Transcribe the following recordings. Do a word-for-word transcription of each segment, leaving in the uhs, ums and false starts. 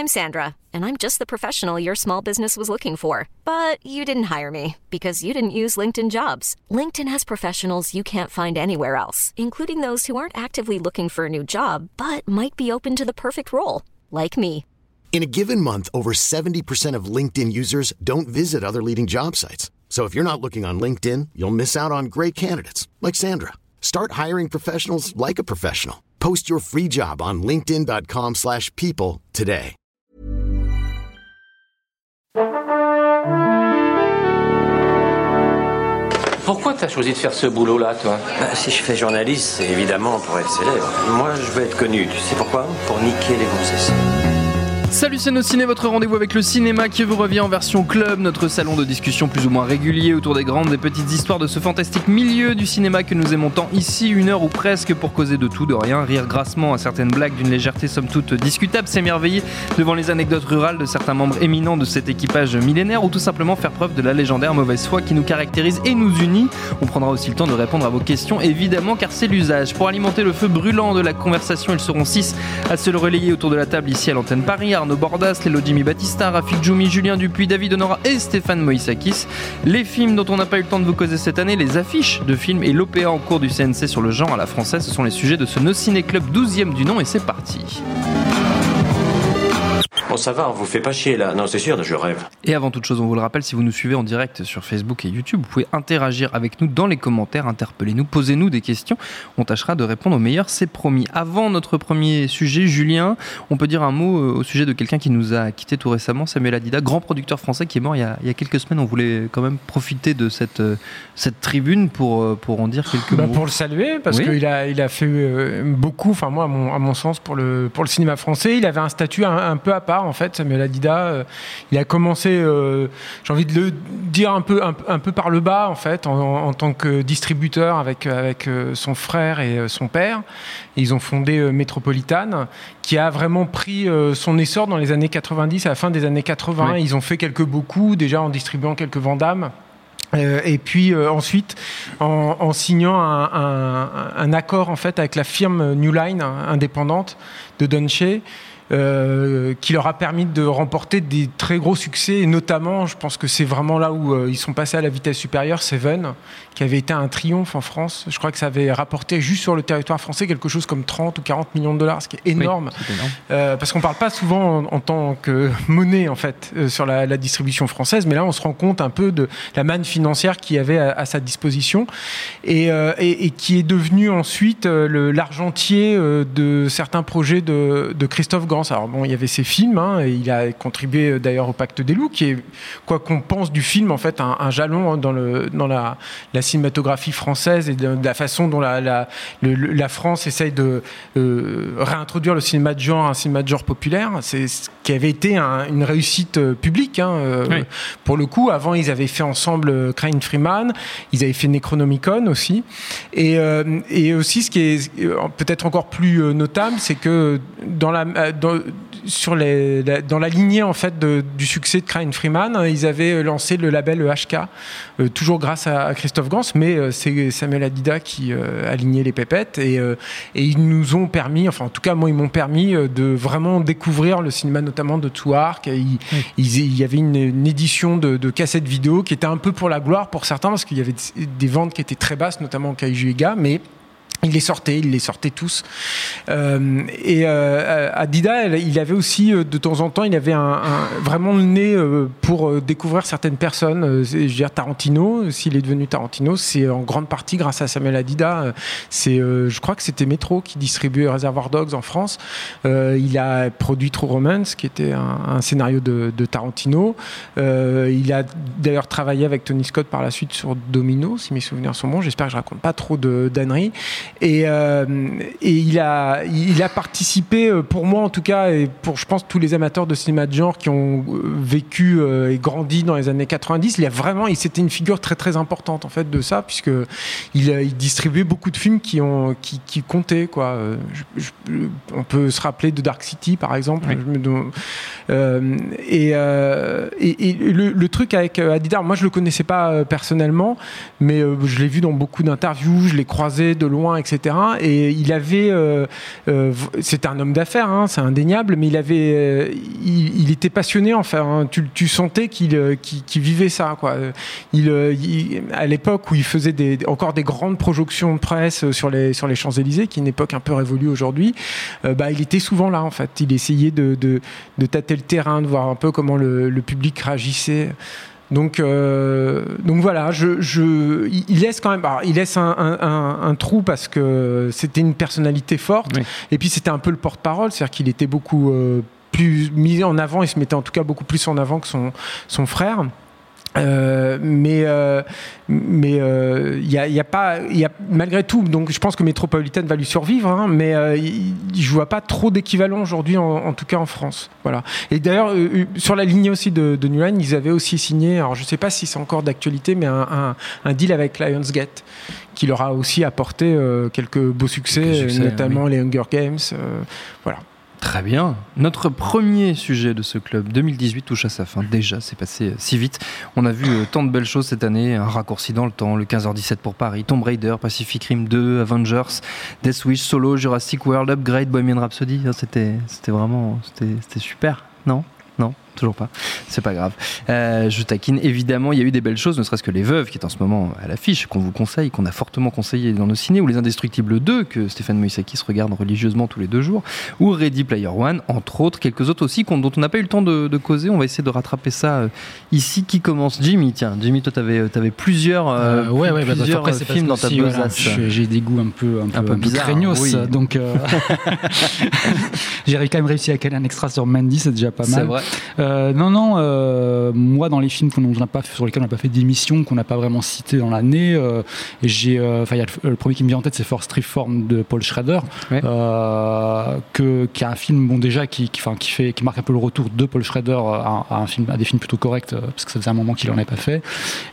I'm Sandra, and I'm just the professional your small business was looking for. But you didn't hire me because you didn't use LinkedIn Jobs. LinkedIn has professionals you can't find anywhere else, including those who aren't actively looking for a new job, but might be open to the perfect role, like me. In a given month, over seventy percent of LinkedIn users don't visit other leading job sites. So if you're not looking on LinkedIn, you'll miss out on great candidates like Sandra. Start hiring professionals like a professional. Post your free job on linkedin.com slash people today. Pourquoi t'as choisi de faire ce boulot-là, toi ? Bah, si je fais journaliste, c'est évidemment pour être célèbre. Moi, je veux être connu. Tu sais pourquoi ? Pour niquer les gonzesses. Salut, c'est Nos Ciné, votre rendez-vous avec le cinéma qui vous revient en version club, notre salon de discussion plus ou moins régulier autour des grandes et petites histoires de ce fantastique milieu du cinéma que nous aimons tant ici, une heure ou presque pour causer de tout, de rien, rire grassement à certaines blagues d'une légèreté somme toute discutable, s'émerveiller devant les anecdotes rurales de certains membres éminents de cet équipage millénaire ou tout simplement faire preuve de la légendaire mauvaise foi qui nous caractérise et nous unit. On prendra aussi le temps de répondre à vos questions évidemment car c'est l'usage. Pour alimenter le feu brûlant de la conversation, ils seront six à se le relayer autour de la table ici à l'antenne Paris. Arnaud Bordas, Lélo Jimmy Battista, Rafik Djoumi, Julien Dupuis, David Honora et Stéphane Moïsakis. Les films dont on n'a pas eu le temps de vous causer cette année, les affiches de films et l'O P A en cours du C N C sur le genre à la française, ce sont les sujets de ce Nos Ciné Club douzième du nom et c'est parti. Bon, ça va, on vous fait pas chier là. Non, c'est sûr, je rêve. Et avant toute chose, on vous le rappelle, si vous nous suivez en direct sur Facebook et YouTube, vous pouvez interagir avec nous dans les commentaires, interpellez-nous, posez-nous des questions. On tâchera de répondre au meilleur, c'est promis. Avant notre premier sujet, Julien, on peut dire un mot au sujet de quelqu'un qui nous a quitté tout récemment, Samuel Hadida, grand producteur français qui est mort il y a, il y a quelques semaines. On voulait quand même profiter de cette, cette tribune pour, pour en dire quelques bah mots. Pour le saluer, parce oui. qu'il a, il a fait beaucoup, enfin moi, à mon, à mon sens, pour le, pour le cinéma français. Il avait un statut un, un peu à part. En fait, Samuel Hadida, euh, il a commencé, euh, j'ai envie de le dire un peu, un, un peu par le bas, en fait, en, en tant que distributeur avec, avec euh, son frère et euh, son père. Et ils ont fondé euh, Métropolitane, qui a vraiment pris euh, son essor dans les années quatre-vingt-dix, à la fin des années quatre-vingts. Oui. Ils ont fait quelques beaux coups, déjà en distribuant quelques Vandamme. Euh, et puis euh, ensuite en, en signant un, un, un accord en fait avec la firme New Line indépendante de Don Cheadle, Euh, qui leur a permis de remporter des très gros succès, et notamment, je pense que c'est vraiment là où euh, ils sont passés à la vitesse supérieure, Seven, qui avait été un triomphe en France. Je crois que ça avait rapporté juste sur le territoire français quelque chose comme trente ou quarante millions de dollars, ce qui est énorme. Oui, c'est énorme. Euh, parce qu'on parle pas souvent en, en tant que monnaie, en fait, euh, sur la, la distribution française, mais là, on se rend compte un peu de la manne financière qu'il y avait à, à sa disposition, et, euh, et, et qui est devenu ensuite euh, le, l'argentier euh, de certains projets de, de Christophe Gans. Alors bon, il y avait ses films, hein, et il a contribué d'ailleurs au Pacte des loups, qui est, quoi qu'on pense du film, en fait, un, un jalon dans, le, dans la, la cinématographie française et de, de la façon dont la, la, le, la France essaye de euh, réintroduire le cinéma de genre, un cinéma de genre populaire. C'est ce qui avait été un, une réussite publique, hein, euh, oui. Pour le coup. Avant, ils avaient fait ensemble Crying Freeman, ils avaient fait Necronomicon aussi, et, euh, et aussi ce qui est peut-être encore plus notable, c'est que dans la dans, sur les, la, dans la lignée en fait de, du succès de Crying Freeman, ils avaient lancé le label H K, euh, toujours grâce à, à Christophe Gans, mais euh, c'est Samuel Hadida qui euh, a aligné les pépettes, et, euh, et ils nous ont permis, enfin en tout cas moi ils m'ont permis euh, de vraiment découvrir le cinéma notamment de Touark. Il, oui. il, il y avait une, une édition de, de cassettes vidéo qui était un peu pour la gloire pour certains, parce qu'il y avait des, des ventes qui étaient très basses, notamment au Kaiju Ega, mais il les sortait, il les sortait tous. Euh, et euh, Hadida, il avait aussi, de temps en temps, il avait un, un, vraiment le nez pour découvrir certaines personnes. Je veux dire, Tarantino, s'il est devenu Tarantino, c'est en grande partie grâce à Samuel Hadida. C'est, euh, je crois que c'était Metro qui distribuait Reservoir Dogs en France. Euh, il a produit True Romance, qui était un, un scénario de, de Tarantino. Euh, il a d'ailleurs travaillé avec Tony Scott par la suite sur Domino, si mes souvenirs sont bons. J'espère que je raconte pas trop de d'âneries. Et, euh, et il a, il a participé, pour moi en tout cas, et pour je pense tous les amateurs de cinéma de genre qui ont vécu euh, et grandi dans les années quatre-vingt-dix, il a vraiment, il c'était une figure très très importante en fait de ça, puisque il, il distribuait beaucoup de films qui ont, qui, qui comptaient quoi. Je, je, on peut se rappeler de Dark City par exemple. Oui. Je me, Euh, et, euh, et, et le, le truc avec Hadidar, moi je le connaissais pas euh, personnellement, mais euh, je l'ai vu dans beaucoup d'interviews, je l'ai croisé de loin, et cetera. Et il avait, euh, euh, c'était un homme d'affaires, hein, c'est indéniable, mais il avait, euh, il, il était passionné, enfin, hein, tu, tu sentais qu'il, euh, qu'il, qu'il vivait ça, quoi. Il, euh, il, à l'époque où il faisait des, encore des grandes projections de presse sur les sur les Champs-Élysées, qui est une époque un peu révolue aujourd'hui, euh, bah il était souvent là en fait. Il essayait de de, de tâter le terrain, de voir un peu comment le, le public réagissait. Donc, euh, donc voilà, je, je, il laisse quand même, alors, il laisse un, un, un, un trou parce que c'était une personnalité forte, oui. Et puis c'était un peu le porte-parole, c'est-à-dire qu'il était beaucoup euh, plus mis en avant, il se mettait en tout cas beaucoup plus en avant que son, son frère. Euh, mais euh, mais il euh, y a, y a pas y a malgré tout, donc je pense que Metropolitan va lui survivre, hein, mais euh, y, je vois pas trop d'équivalent aujourd'hui, en, en tout cas en France, voilà. Et d'ailleurs euh, sur la lignée aussi de, de New Line, ils avaient aussi signé, alors je sais pas si c'est encore d'actualité, mais un, un, un deal avec Lionsgate qui leur a aussi apporté euh, quelques beaux succès, quelques succès notamment oui. Les Hunger Games, euh, voilà. Très bien. Notre premier sujet de ce club deux mille dix-huit touche à sa fin. Déjà, c'est passé si vite. On a vu euh, tant de belles choses cette année. Un raccourci dans le temps, le quinze heures dix-sept pour Paris, Tomb Raider, Pacific Rim deux, Avengers, Death Wish, Solo, Jurassic World, Upgrade, Bohemian Rhapsody. C'était, c'était vraiment c'était, c'était super, non ? Non, toujours pas. C'est pas grave. Euh, je taquine. Évidemment, il y a eu des belles choses, ne serait-ce que Les Veuves, qui est en ce moment à l'affiche, qu'on vous conseille, qu'on a fortement conseillé dans nos ciné, ou Les Indestructibles deux, que Stéphane Moïsaki se regarde religieusement tous les deux jours, ou Ready Player One, entre autres, quelques autres aussi, dont on n'a pas eu le temps de, de causer. On va essayer de rattraper ça euh, ici. Qui commence ? Jimmy, tiens. Jimmy, toi, t'avais, t'avais plusieurs, euh, euh, ouais, ouais, plusieurs bah, films dans ta besace. Voilà, j'ai des goûts un peu, un peu, un peu, un peu craignos, oui. Donc euh, j'ai quand même réussi à caler un extra sur Mandy, c'est déjà pas mal. C'est vrai. Euh, non, non, euh, moi dans les films qu'on n'a pas, sur lesquels on n'a pas fait d'émission, qu'on n'a pas vraiment cité dans l'année, euh, j'ai, euh, y a le, le premier qui me vient en tête, c'est Force Reformed de Paul Schrader, ouais. euh, que, qui est un film, bon déjà, qui, qui, qui, fait, qui marque un peu le retour de Paul Schrader à, à, un film, à des films plutôt corrects, parce que ça faisait un moment qu'il n'en avait pas fait.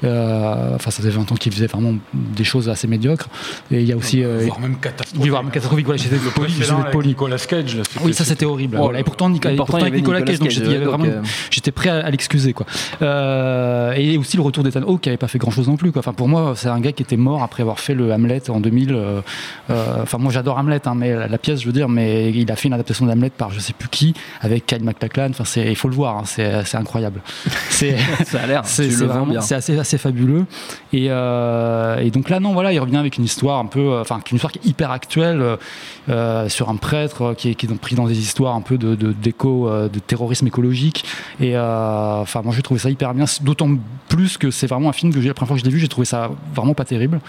Euh, enfin, ça faisait vingt ans qu'il faisait vraiment des choses assez médiocres. Et il y a aussi. Euh, voire même catastrophique. Oui, voire même catastrophique. Voilà, j'étais le poli, j'étais poli. Nicolas Cage. Là, oui, ça c'était horrible. Oh, voilà. Et pourtant, Nicolas, pourtant, pourtant avec Nicolas, Nicolas Cage, donc j'étais, vraiment, euh... j'étais prêt à, à l'excuser, quoi. Euh, et aussi le retour d'Ethan Hawke qui n'avait pas fait grand chose non plus, quoi. Enfin, pour moi, c'est un gars qui était mort après avoir fait le Hamlet en deux mille. Euh, euh, enfin, moi j'adore Hamlet, hein, mais la, la pièce, je veux dire, mais il a fait une adaptation d'Hamlet par je sais plus qui, avec Kyle MacLachlan. Enfin, c'est, il faut le voir, hein, c'est, c'est incroyable. C'est, ça a l'air. C'est, tu c'est, le vraiment, bien. c'est assez, assez fabuleux. Et, euh, et donc là, non, voilà, il revient avec une histoire un peu, enfin, une histoire qui est hyper actuelle euh, sur un prêtre qui est, qui est pris dans des histoires un peu de, de d'éco, de terrorisme écologique. Et euh, enfin, moi, j'ai trouvé ça hyper bien. D'autant plus que c'est vraiment un film que j'ai, la première fois que je l'ai vu, j'ai trouvé ça vraiment pas terrible.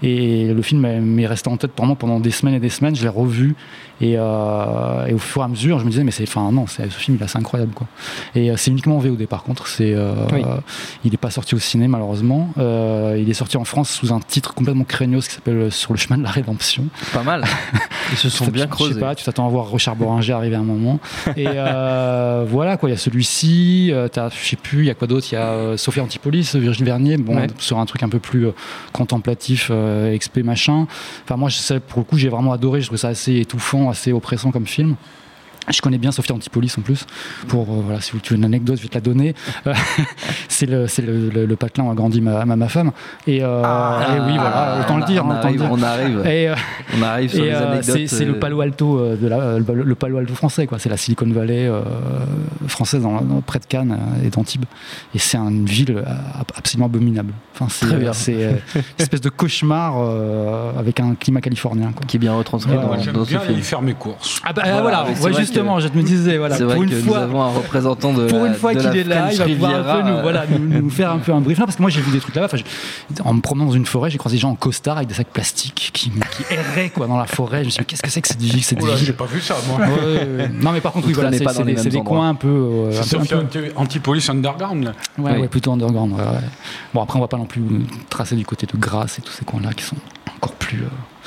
Et le film m'est resté en tête vraiment pendant des semaines et des semaines. Je l'ai revu. Et, euh, et au fur et à mesure, je me disais, mais c'est, enfin, non, c'est, ce film, il est assez incroyable, quoi. Et euh, c'est uniquement en V O D, par contre. C'est, euh, oui. euh, il n'est pas sorti au ciné, malheureusement. Euh, il est sorti en France sous un titre complètement craignos qui s'appelle Sur le chemin de la rédemption. Pas mal. Ils se sont bien creusés. Je sais pas, tu t'attends à voir Richard Boringer arriver à un moment. Et euh, voilà, quoi. Il y a celui-ci. Euh, t'as, je sais plus, il y a quoi d'autre. Il y a euh, Sophia Antipolis, Virginie Vernier. Bon, ouais. Sur un truc un peu plus euh, contemplatif, euh, expé machin. Enfin, moi, je sais, pour le coup, j'ai vraiment adoré. Je trouve ça assez étouffant, assez oppressant comme film. Je connais bien Sophia Antipolis en plus. Pour euh, voilà, si tu veux une anecdote, je vais te la donner. Euh, c'est le c'est le, le, le patelin où a grandi ma, ma, ma femme. Et, euh, ah, et oui, voilà, autant on le dire. On, hein, arrive, dire. on arrive. Et, euh, on arrive sur et, les anecdotes. C'est, c'est le Palo Alto de la, le, le Palo Alto français, quoi. C'est la Silicon Valley euh, française, dans, dans, près de Cannes et d'Antibes. Et c'est une ville absolument abominable. Enfin, c'est, Très bien. C'est euh, une espèce de cauchemar euh, avec un climat californien, quoi. Qui est bien retranscrit ouais, dans, j'aime dans bien ce film. aller faire mes courses. Ah bah voilà, voilà, ouais, justement, que... je me disais. Voilà, c'est pour vrai une que fois, nous avons un représentant de pour la, une fois de qu'il la est là, French il va pouvoir un peu nous, voilà, nous, nous faire un peu un brief. Non, parce que moi j'ai vu des trucs là-bas. Enfin, je, en me promenant dans une forêt, j'ai croisé des gens en costard avec des sacs plastiques qui, qui erraient quoi dans la forêt. Je me suis dit, qu'est-ce que c'est que cette ville, cette ville. J'ai pas vu ça, moi. Ouais, ouais. Non, mais par contre, oui, voilà, c'est, c'est, des, c'est des coins un peu. Euh, c'est un peu Antipolis underground là. Ouais, oui. ouais, plutôt underground. Ouais, ouais. Bon, après, on va pas non plus tracer du côté de Grasse et tous ces coins-là qui sont encore plus. Euh,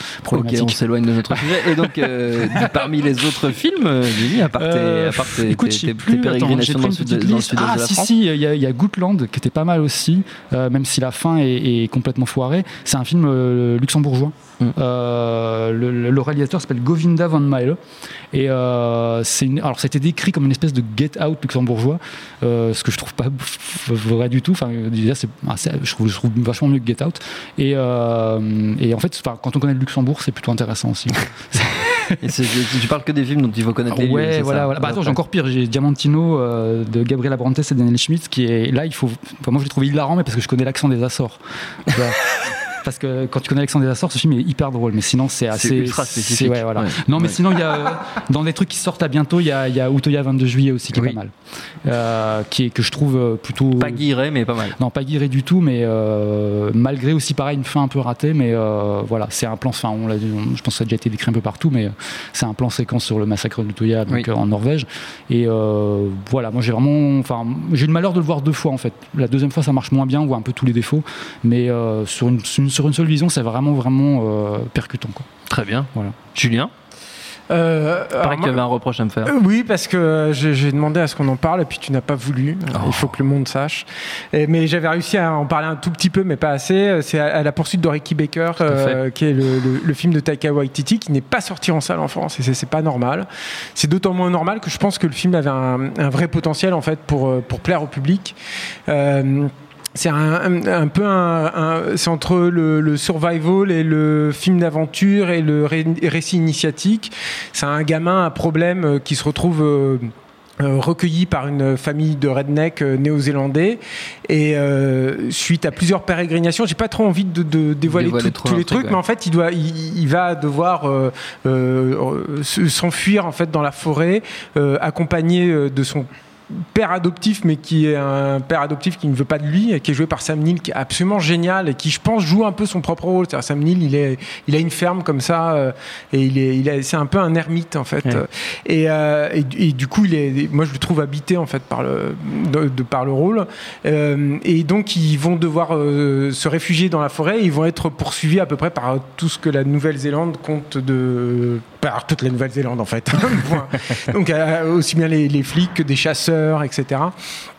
problématique. Ok, on s'éloigne de notre sujet. Et donc, euh, parmi les autres films, Jimmy, à part tes, Euh, à part tes, écoute, tes, je sais tes, plus, tes pérégrinations attends, dans le j'ai sud pris de une dans le petite sud-est liste. de la Ah si France. si, il y a, il y a Gootland qui était pas mal aussi, euh, même si la fin est, est complètement foirée. C'est un film euh, luxembourgeois. Mm. Euh, le, le, le réalisateur s'appelle Govinda van Melle et euh, c'est une, alors ça a été décrit comme une espèce de Get Out luxembourgeois, euh, ce que je trouve pas vrai du tout. Enfin, déjà, c'est, c'est, je, trouve, je trouve vachement mieux que Get Out. Et, euh, et en fait, enfin, quand on connaît le Luxembourg, c'est plutôt intéressant aussi. Et c'est, tu parles que des films dont il faut connaître les lieux. Ouais, c'est voilà. ça, voilà. Bah, attends, j'ai encore pire. J'ai Diamantino euh, de Gabriel Abrantes et Daniel Schmitt qui est là. Il faut. Enfin, moi, je l'ai trouvé hilarant, mais parce que je connais l'accent des Açores. Voilà. Parce que quand tu connais l'accent des Açores, ce film est hyper drôle, mais sinon c'est assez. C'est ultra spécifique. Ouais, voilà. Ouais. Non, mais Ouais. sinon, il y a dans des trucs qui sortent à bientôt, il y a, il y a Utoya vingt-deux juillet aussi qui est Oui. pas mal, euh, qui est que je trouve plutôt. Pas guiré, mais pas mal. Non, pas guiré du tout, mais euh, malgré aussi pareil une fin un peu ratée, mais euh, voilà, c'est un plan. Enfin, on l'a, on, je pense que ça a déjà été décrit un peu partout, mais c'est un plan séquence sur le massacre de Utoya, donc Oui. euh, en Norvège. Et euh, voilà, moi j'ai vraiment, enfin, j'ai eu le malheur de le voir deux fois en fait. La deuxième fois, ça marche moins bien, on voit un peu tous les défauts, mais euh, sur une sur une seule vision, c'est vraiment vraiment euh, percutant quoi. Très bien. Voilà. Julien, Euh, il paraît alors qu'il y avait moi- un reproche à me faire. Euh, Oui, parce que j'ai, j'ai demandé à ce qu'on en parle et puis tu n'as pas voulu. Oh. Il faut que le monde sache. Et, mais j'avais réussi à en parler un tout petit peu, mais pas assez. C'est à, à la poursuite de Ricky Baker, euh, qui est le, le, le film de Taika Waititi, qui n'est pas sorti en salle en France. Et c'est, c'est pas normal. C'est d'autant moins normal que je pense que le film avait un, un vrai potentiel en fait pour pour plaire au public. Euh, C'est un, un, un peu un, un, c'est entre le, le survival et le film d'aventure et le ré, récit initiatique. C'est un gamin à problème qui se retrouve euh, euh, recueilli par une famille de redneck euh, néo-zélandais et euh, suite à plusieurs pérégrinations, j'ai pas trop envie de, de dévoiler, Dévoiler tout, trop tous les l'intrigue, trucs, ouais. mais en fait il doit, il, il va devoir euh, euh, s'enfuir en fait dans la forêt, euh, accompagné de son père adoptif, mais qui est un père adoptif qui ne veut pas de lui, et qui est joué par Sam Neill, qui est absolument génial et qui, je pense, joue un peu son propre rôle. C'est-à-dire, Sam Neill, il, est, il a une ferme comme ça, euh, et il est, il est, c'est un peu un ermite en fait. Ouais. Et, euh, et, et du coup, il est, moi, je le trouve habité en fait par le, de, de par le rôle. Euh, et donc, ils vont devoir euh, se réfugier dans la forêt. Et ils vont être poursuivis à peu près par tout ce que la Nouvelle-Zélande compte de, par toute la Nouvelle-Zélande en fait. Donc, euh, aussi bien les, les flics que des chasseurs, et cetera.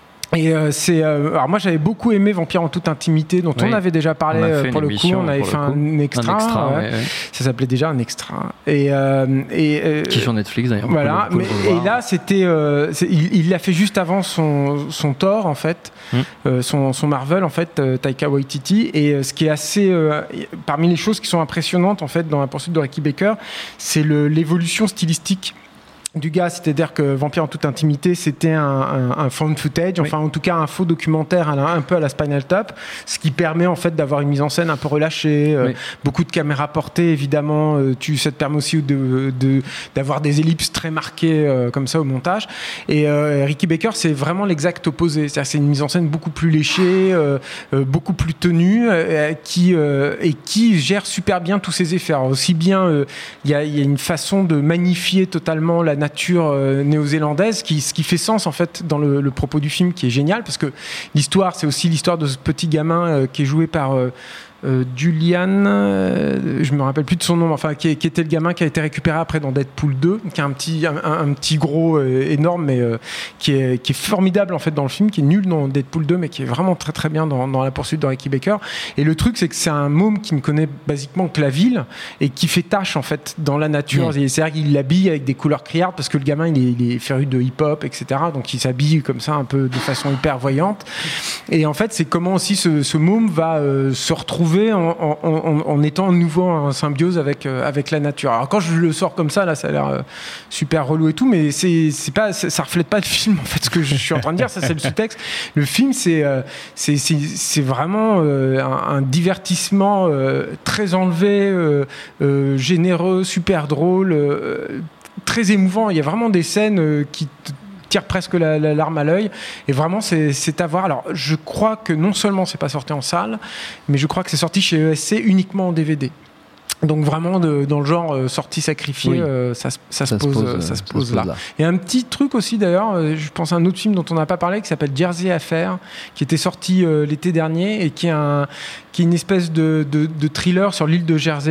Et euh, c'est euh, alors moi j'avais beaucoup aimé Vampire en toute intimité dont Oui. on avait déjà parlé On a euh, fait pour une le coup, émission, on avait pour fait le coup. un extra, Un extra, ouais. ouais, ouais. Ça s'appelait déjà un extra et et, euh, Qui est sur Netflix d'ailleurs. voilà, Vous pouvez mais, le revoir. et là c'était, euh, c'est, il, il l'a fait juste avant son, son Thor en fait, Mm. euh, son, son Marvel en fait, euh, Taika Waititi. Et euh, ce qui est assez, euh, parmi les choses qui sont impressionnantes en fait dans la poursuite de Ricky Baker, c'est le, l'évolution stylistique du gars, c'est-à-dire que Vampire en toute intimité, c'était un, un, un found footage, enfin en tout cas un faux documentaire à la, un peu à la Spinal Tap, ce qui permet en fait d'avoir une mise en scène un peu relâchée, euh, Oui. beaucoup de caméras portées évidemment, euh, tu, ça te permet aussi de, de, d'avoir des ellipses très marquées euh, comme ça au montage. Et euh, Ricky Baker, c'est vraiment l'exact opposé, c'est-à-dire c'est une mise en scène beaucoup plus léchée, euh, euh, beaucoup plus tenue, euh, qui, euh, et qui gère super bien tous ses effets. Alors, aussi bien, il euh, y, a, y a une façon de magnifier totalement la nature euh, néo-zélandaise, qui, ce qui fait sens en fait dans le, le propos du film, qui est génial, parce que l'histoire, c'est aussi l'histoire de ce petit gamin euh, qui est joué par euh, euh, Julian, euh, je me rappelle plus de son nom, enfin qui, qui était le gamin qui a été récupéré après dans Deadpool deux, qui est un petit, un, un petit gros euh, énorme, mais euh, qui, est, qui est formidable en fait dans le film, qui est nul dans Deadpool deux, mais qui est vraiment très très bien dans, dans la poursuite de Ricky Baker. Et le truc, c'est que c'est un môme qui ne connaît basiquement que la ville et qui fait tâche en fait dans la nature. Mmh. C'est-à-dire qu'il l'habille avec des couleurs criardes parce que le gamin il est, il est féru de hip-hop, et cetera. Donc il s'habille comme ça un peu de façon hyper voyante. Et en fait, c'est comment aussi ce, ce môme va euh, se retrouver en, en, en, en étant à nouveau en symbiose avec, euh, avec la nature. Alors quand je le sors comme ça, là, ça a l'air euh, super relou et tout, mais c'est, c'est pas, c'est, ça reflète pas le film en fait. Ce que je suis en train de dire, ça c'est le sous-texte. Le film, c'est, euh, c'est, c'est, c'est vraiment euh, un, un divertissement euh, très enlevé, euh, euh, généreux, super drôle, euh, très émouvant. Il y a vraiment des scènes euh, qui te tire presque la, la larme à l'œil, et vraiment c'est, c'est à voir. Alors je crois que non seulement c'est pas sorti en salle, mais je crois que c'est sorti chez E S C uniquement en D V D. Donc vraiment de, dans le genre euh, sortie sacrifiée, Oui. euh, ça, ça, Ça se pose, euh, ça se pose là. Et un petit truc aussi d'ailleurs, euh, je pense à un autre film dont on n'a pas parlé qui s'appelle Jersey Affair, qui était sorti euh, l'été dernier et qui est, un, qui est une espèce de, de, de thriller sur l'île de Jersey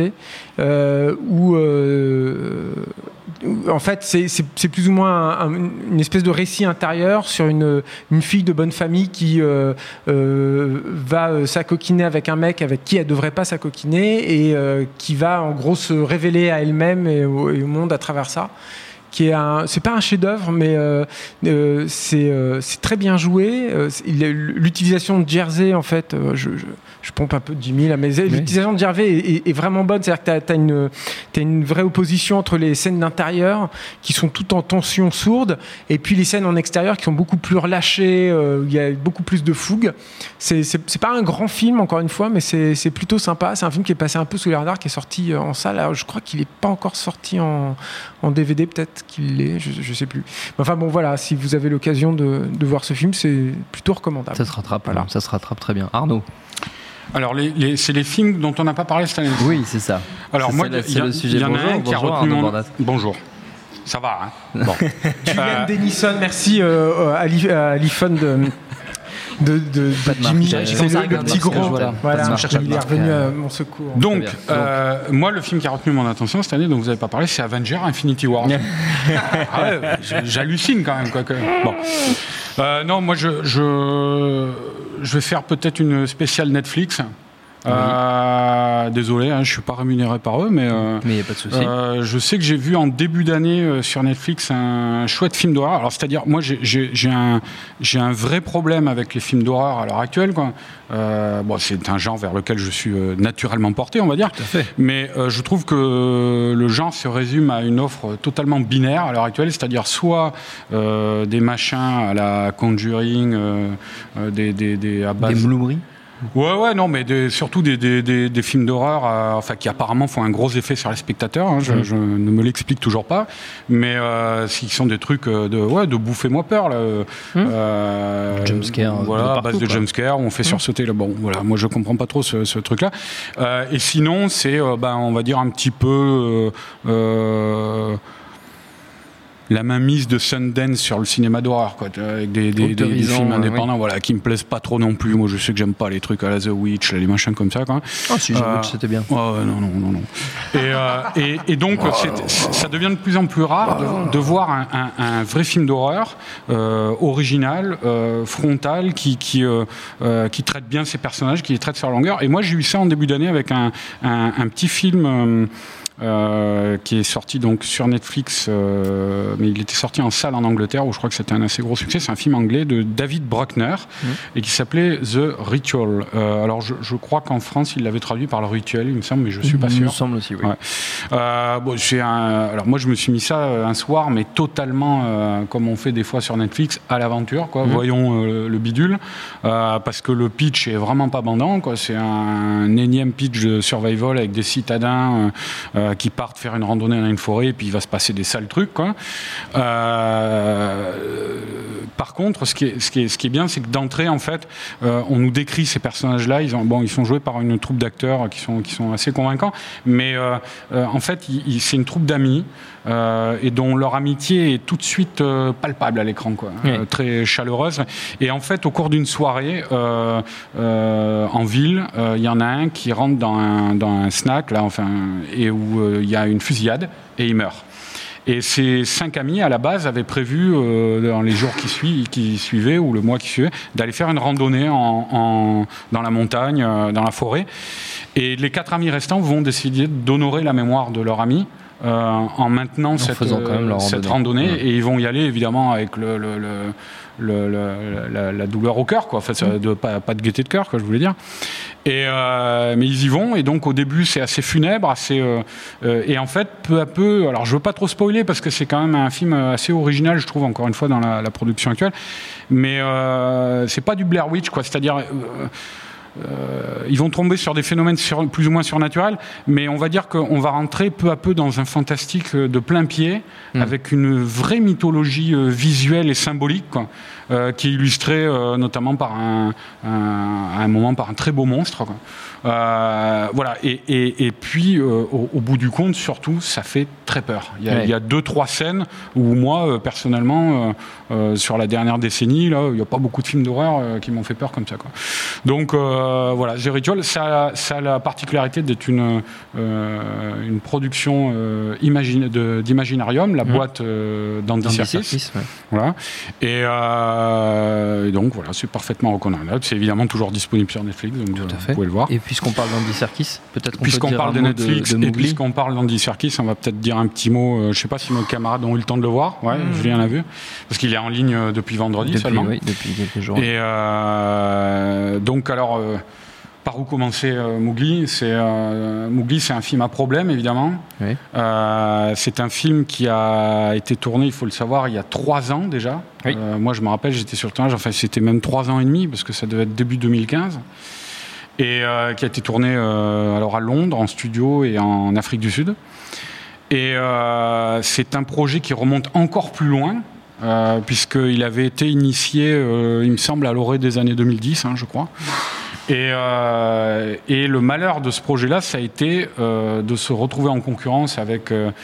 euh, où, euh, où en fait c'est, c'est, c'est plus ou moins un, un, une espèce de récit intérieur sur une, une fille de bonne famille qui euh, euh, va euh, s'acoquiner avec un mec avec qui elle devrait pas s'acoquiner et euh, qui va en gros se révéler à elle-même et au, et au monde à travers ça. Qui est un, c'est pas un chef-d'œuvre, mais euh, euh, c'est, euh, c'est très bien joué. Euh, l'utilisation de Jersey, en fait, euh, je, je, je pompe un peu de Jimmy là, mais oui. L'utilisation de Jersey est, est, est vraiment bonne. C'est-à-dire que t'as, t'as une, t'as une vraie opposition entre les scènes d'intérieur qui sont toutes en tension sourde, et puis les scènes en extérieur qui sont beaucoup plus relâchées. Euh, il y a beaucoup plus de fougue. C'est, c'est, c'est pas un grand film, encore une fois, mais c'est, c'est plutôt sympa. C'est un film qui est passé un peu sous les radars, qui est sorti en salle. Alors, je crois qu'il est pas encore sorti en, en D V D, peut-être qu'il l'est, je, je sais plus. Enfin bon, voilà, si vous avez l'occasion de, de voir ce film, c'est plutôt recommandable. Ça se rattrape, voilà. Ça se rattrape très bien. Arnaud. Alors, les, les, c'est les films dont on n'a pas parlé cette année. Oui, c'est ça. Alors, c'est moi, il y, y, y en a un qui a retenu mon... Bonjour. Ça va, hein. Bon. Julian Dennison, merci euh, à l'iPhone de... de, de, de Jimmy, c'est le, le petit gros. Voilà, voilà il est revenu à mon secours. Donc, euh, moi, le film qui a retenu mon attention cette année, dont vous n'avez pas parlé, c'est Avengers Infinity War. Ah ouais, j'hallucine quand même. Quoi, que... bon. euh, non, moi, je, je, je vais faire peut-être une spéciale Netflix. Oui. Euh, désolé, hein, je suis pas rémunéré par eux, mais euh, mais y a pas de souci. Euh, je sais que j'ai vu en début d'année euh, sur Netflix un chouette film d'horreur. Alors c'est-à-dire, moi j'ai, j'ai, j'ai un j'ai un vrai problème avec les films d'horreur à l'heure actuelle, quoi. Euh, bon, c'est un genre vers lequel je suis euh, naturellement porté, on va dire. Tout à fait. Mais euh, je trouve que le genre se résume à une offre totalement binaire à l'heure actuelle, c'est-à-dire soit euh, des machins à la Conjuring, euh, euh, des des des à base des Bloomery. Ouais, ouais, non, mais des, surtout des, des, des, des films d'horreur, euh, enfin, qui apparemment font un gros effet sur les spectateurs. Hein, je, mmh. je ne me l'explique toujours pas, mais euh, qui sont des trucs de, ouais, de bouffez-moi peur là. Mmh. Euh, jumpscare. Voilà, à base de jumpscare, on fait mmh. sursauter le bon. Voilà, moi je comprends pas trop ce, ce truc-là. Euh, et sinon, c'est, euh, ben, on va dire un petit peu. Euh, euh, la mainmise de Sundance sur le cinéma d'horreur, quoi, avec des, des, des, des films indépendants, oui. Voilà, qui me plaisent pas trop non plus. Moi, je sais que j'aime pas les trucs à la The Witch, les machins comme ça, quoi. Ah, si, The euh, Witch, c'était bien. Oh, non, non, non, non. Et, euh, et, et donc, oh, c'est, ça devient de plus en plus rare de, de voir un, un, un vrai film d'horreur euh, original, euh, frontal, qui, qui, euh, euh, qui traite bien ses personnages, qui les traite sur la longueur. Et moi, j'ai eu ça en début d'année avec un, un, un petit film. Euh, Euh, qui est sorti donc sur Netflix, euh, mais il était sorti en salle en Angleterre où je crois que c'était un assez gros succès. C'est un film anglais de David Bruckner mmh. et qui s'appelait The Ritual. Euh, alors je, je crois qu'en France il l'avait traduit par le rituel, il me semble, mais je suis pas sûr. Il me semble aussi, oui. Ouais. Euh, bon, j'ai un, alors moi je me suis mis ça un soir, mais totalement euh, comme on fait des fois sur Netflix, à l'aventure, quoi. Mmh. Voyons euh, le bidule, euh, parce que le pitch est vraiment pas bandant, quoi. C'est un, un énième pitch de survival avec des citadins. Euh, qui partent faire une randonnée dans une forêt et puis il va se passer des sales trucs, quoi. Euh, par contre, ce qui est, ce qui est, ce qui est bien, c'est que d'entrée, en fait, euh, on nous décrit ces personnages-là. Ils, ont, bon, ils sont joués par une troupe d'acteurs qui sont, qui sont assez convaincants, mais euh, euh, en fait, il, il, c'est une troupe d'amis euh, et dont leur amitié est tout de suite euh, palpable à l'écran, quoi. Oui. Euh, très chaleureuse. Et en fait, au cours d'une soirée euh, euh, en ville, il euh, y en a un qui rentre dans un, dans un snack, là, enfin, et où il y a une fusillade et il meurt. Et ces cinq amis, à la base, avaient prévu, euh, dans les jours qui, suivent, qui suivaient, ou le mois qui suivait, d'aller faire une randonnée en, en, dans la montagne, euh, dans la forêt. Et les quatre amis restants vont décider d'honorer la mémoire de leur ami euh, en maintenant en cette, euh, cette randonnée. randonnée. Ouais. Et ils vont y aller, évidemment, avec le... le, le Le, le, la, la douleur au cœur, quoi. Enfin, mmh. de, pas, pas de gaieté de cœur, quoi, je voulais dire. Et, euh, mais ils y vont, et donc au début c'est assez funèbre, assez, euh, euh, et en fait peu à peu, alors je veux pas trop spoiler parce que c'est quand même un film assez original, je trouve, encore une fois, dans la, la production actuelle, mais euh, c'est pas du Blair Witch, quoi. C'est-à-dire euh, Euh, ils vont tomber sur des phénomènes sur, plus ou moins surnaturels, mais on va dire qu'on va rentrer peu à peu dans un fantastique de plein pied, mmh. avec une vraie mythologie euh, visuelle et symbolique, quoi, euh, qui est illustrée euh, notamment par un, un, à un moment par un très beau monstre, quoi. Euh, voilà, et, et, et puis euh, au, au bout du compte, surtout, ça fait très peur. Il y a, ouais. il y a deux, trois scènes où moi, euh, personnellement, euh, euh, sur la dernière décennie, là, il n'y a pas beaucoup de films d'horreur euh, qui m'ont fait peur comme ça, quoi. Donc, euh, euh, voilà, The Ritual, ça, ça a la particularité d'être une, euh, une production euh, imagine, de, d'Imaginarium, la mmh. boîte euh, d'Andy Serkis. Ouais. Voilà. Et, euh, et donc, voilà, c'est parfaitement recommandable. C'est évidemment toujours disponible sur Netflix, donc Tout à vous fait. pouvez le voir. Et puisqu'on parle d'Andy Serkis, peut-être qu'on puisqu'on peut dire parle un de mot Netflix de, de et puisqu'on parle d'Andy Serkis, on va peut-être dire un petit mot. Euh, je ne sais pas si nos camarades ont eu le temps de le voir. Ouais, mmh. Julien l'a vu. Parce qu'il est en ligne depuis vendredi depuis, seulement. Oui, depuis quelques jours. Et euh, donc, alors, euh, par où commencer euh, Mowgli c'est, euh, Mowgli, c'est un film à problème, évidemment. Oui. Euh, c'est un film qui a été tourné, il faut le savoir, il y a trois ans déjà. Oui. Euh, moi, je me rappelle, j'étais sur le tournage, enfin, c'était même trois ans et demi, parce que ça devait être début deux mille quinze. Et euh, qui a été tourné euh, alors à Londres, en studio, et en Afrique du Sud. Et euh, c'est un projet qui remonte encore plus loin, euh, puisqu'il avait été initié, euh, il me semble, à l'orée des années deux mille dix, hein, je crois. Et, euh, et le malheur de ce projet-là, ça a été euh, de se retrouver en concurrence avec euh,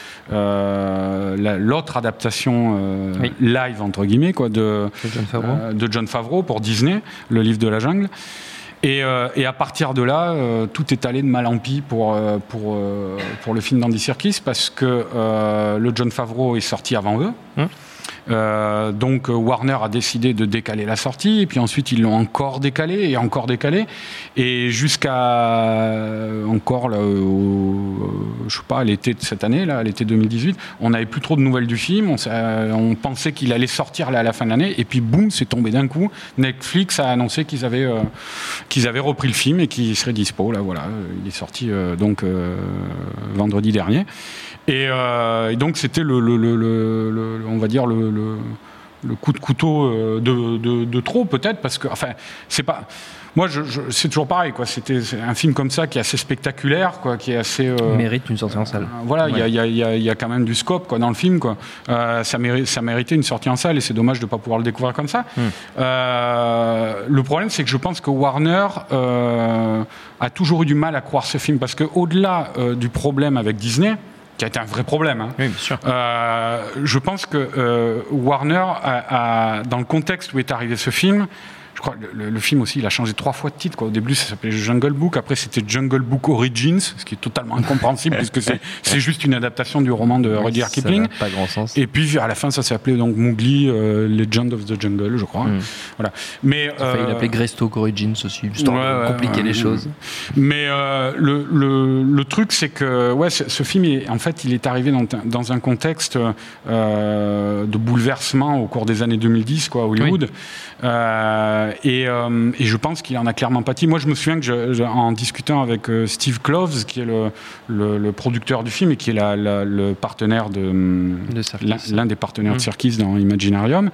euh, la, l'autre adaptation euh, oui. live, entre guillemets, quoi, de, de, John Favreau. Euh, de John Favreau pour Disney, le livre de la jungle. Et, euh, et à partir de là, euh, tout est allé de mal en pis pour, euh, pour, euh, pour le film d'Andy Serkis, parce que euh, le John Favreau est sorti avant eux. Hum. Euh, donc Warner a décidé de décaler la sortie, et puis ensuite ils l'ont encore décalé et encore décalé, et jusqu'à euh, encore là, au, je sais pas, à l'été de cette année, là, à l'été deux mille dix-huit, on n'avait plus trop de nouvelles du film. On, on pensait qu'il allait sortir là, à la fin de l'année, et puis boum, c'est tombé d'un coup. Netflix a annoncé qu'ils avaient euh, qu'ils avaient repris le film et qu'il serait dispo. Là, voilà, il est sorti euh, donc euh, vendredi dernier. Et, euh, et donc c'était le, le, le, le, le on va dire le, le, le coup de couteau de, de, de trop peut-être, parce que enfin c'est pas moi je, je, c'est toujours pareil quoi. C'était c'est un film comme ça qui est assez spectaculaire quoi, qui est assez euh, il mérite une sortie en salle. Euh, voilà, il ouais. y, y, y, y a quand même du scope quoi dans le film quoi. Euh, ça mérite ça méritait une sortie en salle, et c'est dommage de pas pouvoir le découvrir comme ça. Mm. Euh, le problème c'est que je pense que Warner euh, a toujours eu du mal à croire ce film, parce que au-delà euh, du problème avec Disney, qui a été un vrai problème. Hein. Oui, bien sûr. Euh, je pense que euh, Warner, a, a, dans le contexte où est arrivé ce film, je crois que le, le film aussi, il a changé trois fois de titre. Quoi. Au début, ça s'appelait Jungle Book. Après, c'était Jungle Book Origins, ce qui est totalement incompréhensible, puisque c'est, c'est juste une adaptation du roman de Rudyard oui, Kipling. Ça n'a pas grand sens. Et puis, à la fin, ça s'est appelé donc Mowgli, euh, Legend of the Jungle, je crois. Mm. Voilà. Mais enfin, euh, il l'appelait Greystoke Origins aussi, juste ouais, pour compliquer ouais, les ouais. choses. Mais euh, le, le, le truc, c'est que ouais, ce, ce film, est, en fait, il est arrivé dans, dans un contexte euh, de bouleversement au cours des années deux mille dix, quoi, à Hollywood. Oui. Euh, et, euh, et je pense qu'il en a clairement pâti. Moi, je me souviens que je, je, en discutant avec euh, Steve Kloves, qui est le, le, le producteur du film et qui est la, la, le partenaire de, de l'un, l'un des partenaires mmh. de Serkis dans Imaginarium,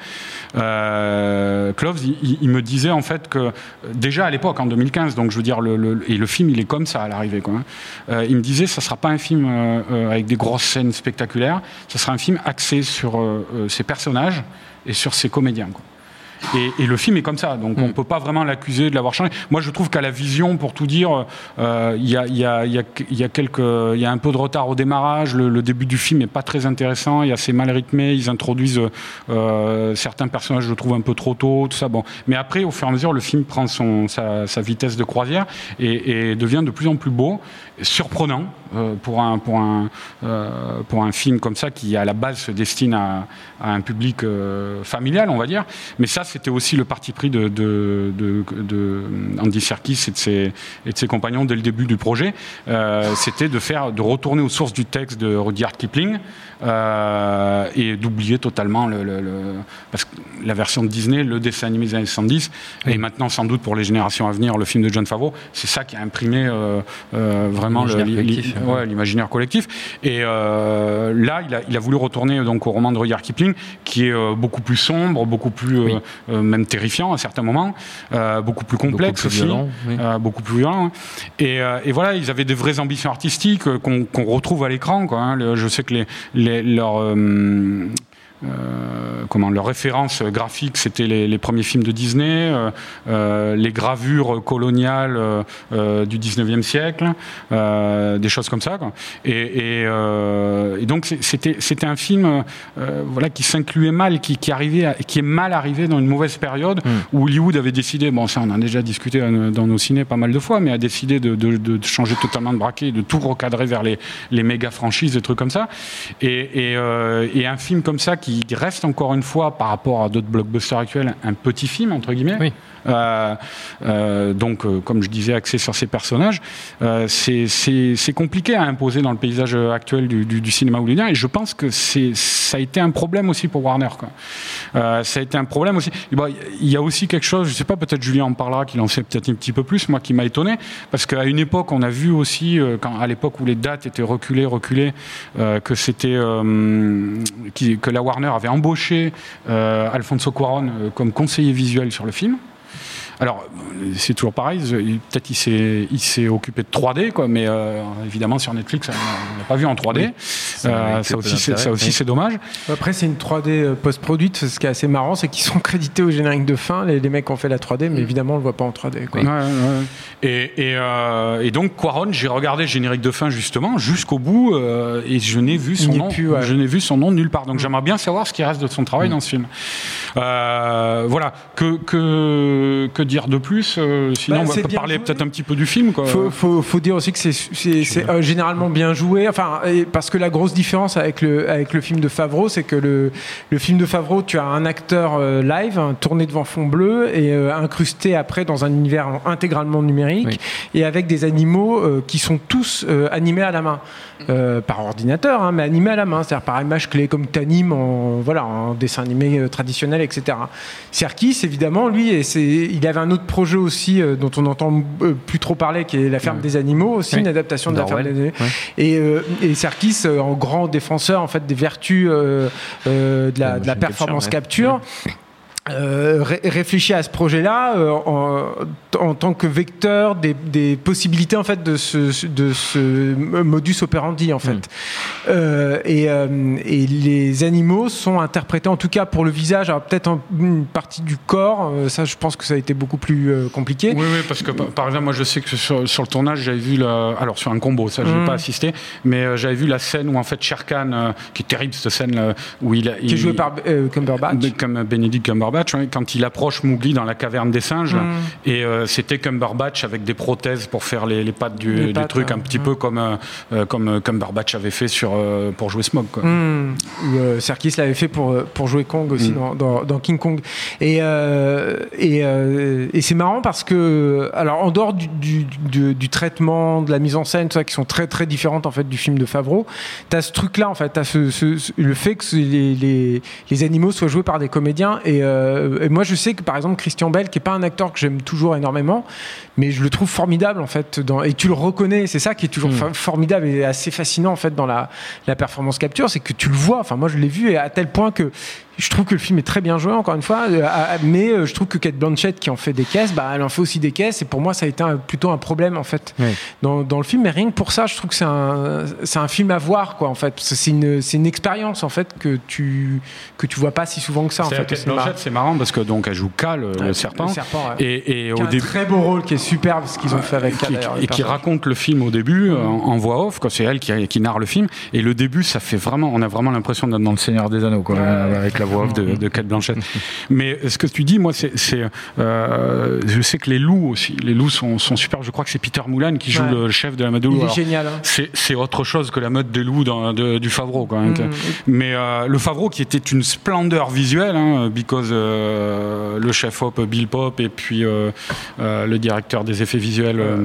euh, Kloves, il, il me disait en fait que déjà à l'époque, en deux mille quinze, donc je veux dire, le, le, et le film, il est comme ça à l'arrivée, quoi, hein, euh, il me disait, ça sera pas un film euh, euh, avec des grosses scènes spectaculaires, ça sera un film axé sur euh, euh, ses personnages et sur ses comédiens, quoi. Et, et le film est comme ça, donc mmh. on ne peut pas vraiment l'accuser de l'avoir changé. Moi, je trouve qu'à la vision, pour tout dire, il euh, y, a, y, a, y, a, y, a quelques, y a un peu de retard au démarrage. Le, le début du film n'est pas très intéressant, il est assez mal rythmé. Ils introduisent euh, certains personnages, je trouve, un peu trop tôt, tout ça. Bon. Mais après, au fur et à mesure, le film prend son, sa, sa vitesse de croisière et, et devient de plus en plus beau, surprenant euh, pour, un, pour, un, euh, pour un film comme ça qui, à la base, se destine à, à un public euh, familial, on va dire. Mais ça, c'était aussi le parti pris de, de, de, de Andy Serkis et de, ses, et de ses compagnons dès le début du projet. Euh, c'était de faire, de retourner aux sources du texte de Rudyard Kipling euh, et d'oublier totalement le, le, le, parce que la version de Disney, le dessin animé des années soixante-dix, oui. et maintenant sans doute pour les générations à venir, le film de John Favreau, c'est ça qui a imprimé euh, euh, vraiment l'imaginaire, le, collectif, li, ouais, l'imaginaire collectif. Et euh, là, il a, il a voulu retourner donc au roman de Rudyard Kipling, qui est euh, beaucoup plus sombre, beaucoup plus oui. euh, même terrifiant à certains moments, euh, beaucoup plus complexe beaucoup plus aussi, violent, oui. euh, beaucoup plus violent. Hein. Et, euh, et voilà, ils avaient des vraies ambitions artistiques euh, qu'on, qu'on retrouve à l'écran, quoi, hein. Le, je sais que les, les, leurs, euh, Euh, comment leur référence graphique, c'était les, les premiers films de Disney, euh, euh, les gravures coloniales euh, euh, du dix-neuvième siècle, euh, des choses comme ça, quoi. Et, et, euh, et donc c'était c'était un film euh, voilà qui s'incluait mal, qui qui arrivait, à, qui est mal arrivé dans une mauvaise période mmh. où Hollywood avait décidé, bon ça on en a déjà discuté dans nos ciné pas mal de fois, mais a décidé de, de, de changer totalement de braquet, de tout recadrer vers les les méga franchises, des trucs comme ça. Et, et, euh, et un film comme ça qui reste encore une fois par rapport à d'autres blockbusters actuels un petit film entre guillemets. Oui. Euh, euh, donc, euh, comme je disais, axé sur ces personnages, euh, c'est, c'est, c'est compliqué à imposer dans le paysage actuel du, du, du cinéma hollywoodien. Et je pense que c'est, ça a été un problème aussi pour Warner, quoi. Euh, ça a été un problème aussi. Il bon, y a aussi quelque chose, je sais pas, peut-être Julien en parlera, qu'il en sait peut-être un petit peu plus, moi qui m'a étonné, parce qu'à une époque, on a vu aussi, euh, quand, à l'époque où les dates étaient reculées, reculées, euh, que c'était euh, qui, que la Warner avait embauché euh, Alfonso Cuarón euh, comme conseiller visuel sur le film. Alors, c'est toujours pareil, peut-être il s'est, il s'est occupé de trois D, quoi, mais euh, évidemment sur Netflix, on n'a pas vu en trois D. Oui, euh, ça aussi, c'est, ça aussi, c'est dommage. Après, c'est une trois D post-produite. Ce qui est assez marrant, c'est qu'ils sont crédités au générique de fin, les, les mecs qui ont fait la trois D, mais évidemment, on ne le voit pas en trois D, quoi. Ouais, ouais, ouais. Et, et, euh, et donc, Cuarón, j'ai regardé le générique de fin, justement, jusqu'au bout, euh, et je n'ai vu son nom, plus, ouais. je n'ai vu son nom nulle part. Donc, mmh. j'aimerais bien savoir ce qui reste de son travail mmh. dans ce film. Euh, voilà. Que, que, que dire de plus euh, sinon bah, on va parler peut-être un petit peu du film, quoi. Faut, faut, faut dire aussi que c'est, c'est, c'est euh, généralement bien joué, enfin, parce que la grosse différence avec le, avec le film de Favreau, c'est que le, le film de Favreau, tu as un acteur euh, live, hein, tourné devant fond bleu et euh, incrusté après dans un univers intégralement numérique, oui. et avec des animaux euh, qui sont tous euh, animés à la main. Euh, par ordinateur, hein, mais animé à la main, c'est-à-dire par image clé, comme tu animes en, voilà, en dessin animé euh, traditionnel, et cetera. Serkis, évidemment, lui, et c'est, il avait un autre projet aussi euh, dont on n'entend euh, plus trop parler, qui est La Ferme ouais. des Animaux, aussi oui. une adaptation de Darwell. La Ferme des Animaux. Ouais. Et, euh, et Serkis, euh, en grand défenseur en fait, des vertus euh, euh, de la, de la performance capture, capture ouais. Euh, ré- réfléchit à ce projet-là euh, en, en tant que vecteur des, des possibilités en fait de ce, de ce modus operandi en fait. Mmh. Euh, et, euh, et les animaux sont interprétés, en tout cas pour le visage, alors peut-être en, une partie du corps. Euh, ça, je pense que ça a été beaucoup plus euh, compliqué. Oui, oui, parce que par, par exemple, moi, je sais que sur, sur le tournage, j'avais vu la, alors sur un combo, ça, je n'ai mmh. pas assisté, mais euh, j'avais vu la scène où en fait Shere Khan, euh, qui est terrible cette scène là, où il, a, qui il est joué par euh, Cumberbatch, de, comme Benedict Cumberbatch. Quand il approche Mowgli dans la caverne des singes, mmh. et euh, c'était Cumberbatch avec des prothèses pour faire les, les pattes du, les du pattes, truc, hein. un petit mmh. peu comme, euh, comme Cumberbatch avait fait sur, euh, pour jouer Smog, quoi. Mmh. Euh, Serkis l'avait fait pour, pour jouer Kong aussi mmh. dans, dans, dans King Kong. Et, euh, et, euh, et c'est marrant parce que, alors en dehors du, du, du, du traitement, de la mise en scène, tout ça, qui sont très très différentes en fait du film de Favreau, t'as ce truc-là en fait, t'as ce, ce, ce, le fait que les, les, les animaux soient joués par des comédiens et euh, Et moi, je sais que par exemple, Christian Bale, qui n'est pas un acteur que j'aime toujours énormément, mais je le trouve formidable en fait. Dans, et tu le reconnais, c'est ça qui est toujours mmh. formidable et assez fascinant en fait dans la, la performance capture, c'est que tu le vois. Enfin, moi, je l'ai vu et à tel point que je trouve que le film est très bien joué, encore une fois, mais je trouve que Cate Blanchett, qui en fait des caisses, bah, elle en fait aussi des caisses, et pour moi, ça a été un, plutôt un problème, en fait, oui. dans, dans le film. Mais rien que pour ça, je trouve que c'est un, c'est un film à voir, quoi, en fait. C'est une, c'est une expérience, en fait, que tu, que tu vois pas si souvent que ça, en fait. Cate Blanchett, c'est marrant, parce que donc, elle joue Cal, le, ouais, le serpent. Le serpent, ouais. Et, et au début. Un très beau rôle qui est superbe, ce qu'ils ont fait avec Cal, d'ailleurs. Et qui raconte le film au début, mmh. en, en voix off, quoi. C'est elle qui, qui narre le film. Et le début, ça fait vraiment, on a vraiment l'impression d'être dans Le Seigneur des Anneaux, quoi, ouais. avec la voix off de, de Cate Blanchett. Mais ce que tu dis, moi, c'est, c'est euh, je sais que les loups aussi, les loups sont, sont super. Je crois que c'est Peter Mullan qui joue ouais. le chef de la meute de loups. Il est Alors, génial. Hein. C'est, c'est autre chose que la meute des loups dans, de, du Favreau, quoi. Hein. Mmh. Mais euh, le Favreau qui était une splendeur visuelle, hein, because euh, le chef op Bill Pope et puis euh, euh, le directeur des effets visuels, euh,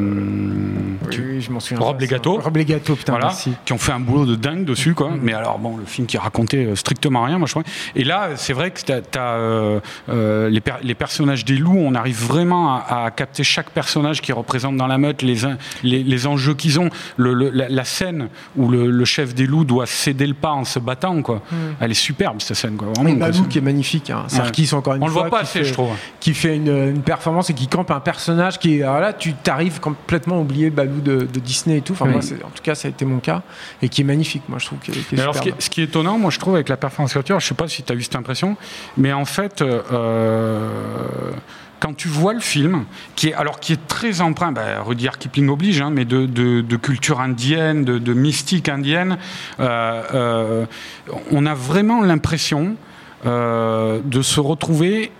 oui, tu, oui, je m'en souviens. Rob Legato, Rob Legato, putain, voilà, merci. Qui ont fait un boulot de dingue dessus, quoi. Mmh. Mais alors bon, le film qui racontait strictement rien, moi je crois. Et là, c'est vrai que t'as, t'as euh, euh, les, per- les personnages des loups, on arrive vraiment à, à capter chaque personnage qui représente dans la meute, les, les, les enjeux qu'ils ont, le, le, la, la scène où le, le chef des loups doit céder le pas en se battant, quoi. Mm. Elle est superbe cette scène, quoi. Vraiment, et Balou qui est magnifique, hein. Serkis ouais. encore une on fois. On le voit pas assez, fait, je trouve. Qui fait une, une performance et qui campe un personnage qui, alors là, tu t'arrives complètement à oublier Balou de, de Disney et tout. Enfin, oui. moi, c'est, en tout cas, ça a été mon cas et qui est magnifique. Moi, je trouve qu'il est, qu'il est alors, ce qui, est, ce qui est étonnant, moi, je trouve, avec la performance capture, je sais pas si tu as eu cette impression, mais en fait, euh, quand tu vois le film, qui est, alors, qui est très empreint, ben, Rudyard Kipling oblige, hein, mais de, de, de culture indienne, de, de mystique indienne, euh, euh, on a vraiment l'impression euh, de se retrouver.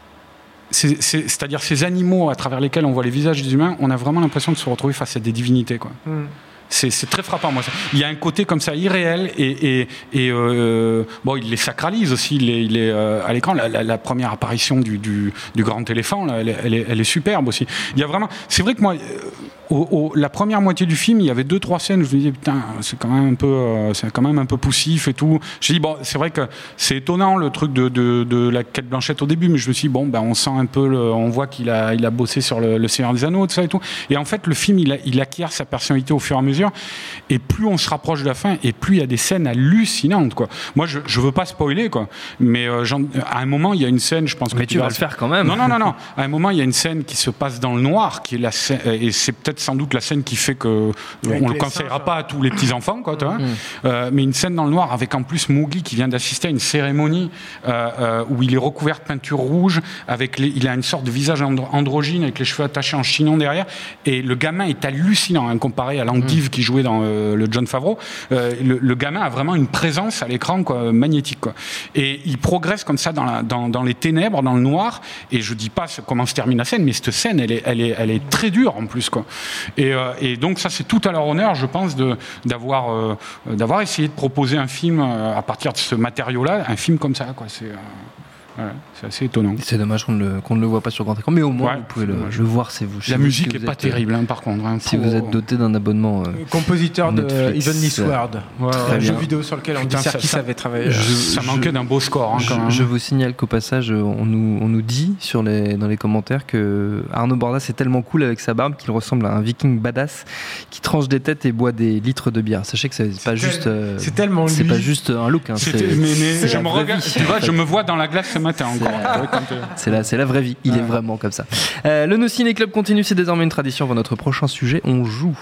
C'est, c'est, c'est-à-dire ces animaux à travers lesquels on voit les visages des humains, on a vraiment l'impression de se retrouver face à des divinités, quoi. Mm. C'est, c'est très frappant, moi. Il y a un côté comme ça irréel et, et, et euh, bon, il les sacralise aussi. Il est, il est euh, à l'écran. La, la, la première apparition du, du, du grand éléphant, là, elle, est, elle, est, elle est superbe aussi. Il y a vraiment. C'est vrai que moi, au, au, la première moitié du film, il y avait deux trois scènes où je me disais putain, c'est quand même un peu, euh, c'est quand même un peu poussif et tout. J'ai dit bon, c'est vrai que c'est étonnant le truc de, de, de la Cate Blanchett au début, mais je me suis dit bon, ben on sent un peu, le, on voit qu'il a, il a bossé sur le, le Seigneur des Anneaux, tout ça et tout. Et en fait, le film, il, a, il acquiert sa personnalité au fur et à mesure. Et plus on se rapproche de la fin, et plus il y a des scènes hallucinantes, quoi. Moi, je, je veux pas spoiler, quoi. Mais euh, à un moment, il y a une scène, je pense que mais tu vas le faire quand même. Non, non, non, non. À un moment, il y a une scène qui se passe dans le noir, qui est la scène, et c'est peut-être sans doute la scène qui fait que avec on le conseillera singes, pas à tous les petits enfants, quoi. Tu vois. Mmh. Euh, mais une scène dans le noir avec en plus Mowgli qui vient d'assister à une cérémonie euh, euh, où il est recouvert de peinture rouge, avec les, il a une sorte de visage andro- androgyne avec les cheveux attachés en chignon derrière, et le gamin est hallucinant, hein, comparé à l'endive mmh. qui jouait dans euh, le John Favreau. Euh, le, le gamin a vraiment une présence à l'écran, quoi, magnétique, quoi. Et il progresse comme ça dans, la, dans, dans les ténèbres, dans le noir. Et je dis pas comment se termine la scène, mais cette scène, elle est, elle est, elle est très dure en plus, quoi. Et, euh, et donc ça, c'est tout à leur honneur, je pense, de, d'avoir, euh, d'avoir essayé de proposer un film euh, à partir de ce matériau-là, un film comme ça, quoi. C'est euh... Voilà, c'est assez étonnant. C'est dommage qu'on ne le, qu'on ne le voit pas sur grand écran, mais au moins ouais, vous pouvez le, le voir. C'est vous. La musique n'est pas terrible, hein, par contre. Hein, si pour... vous êtes doté d'un abonnement. Euh, compositeur de Evenly Sword, ouais, un jeu vidéo sur lequel on dit qui savait travailler. Je, ça je, manquait d'un beau score. Hein, je, quand même. je vous signale qu'au passage, on nous, on nous dit sur les, dans les commentaires que Arnaud Bordas est tellement cool avec sa barbe qu'il ressemble à un viking badass qui tranche des têtes et boit des litres de bière. Sachez que c'est, c'est pas c'est juste. Euh, c'est tellement C'est lui. pas juste un look. Hein, c'est, mais, mais c'est je me regarde. Tu vois, je me vois dans la glace ce matin encore. C'est la, c'est la vraie vie, il ouais. est vraiment comme ça. Euh, le No Ciné Club continue, c'est désormais une tradition. Pour notre prochain sujet, on joue.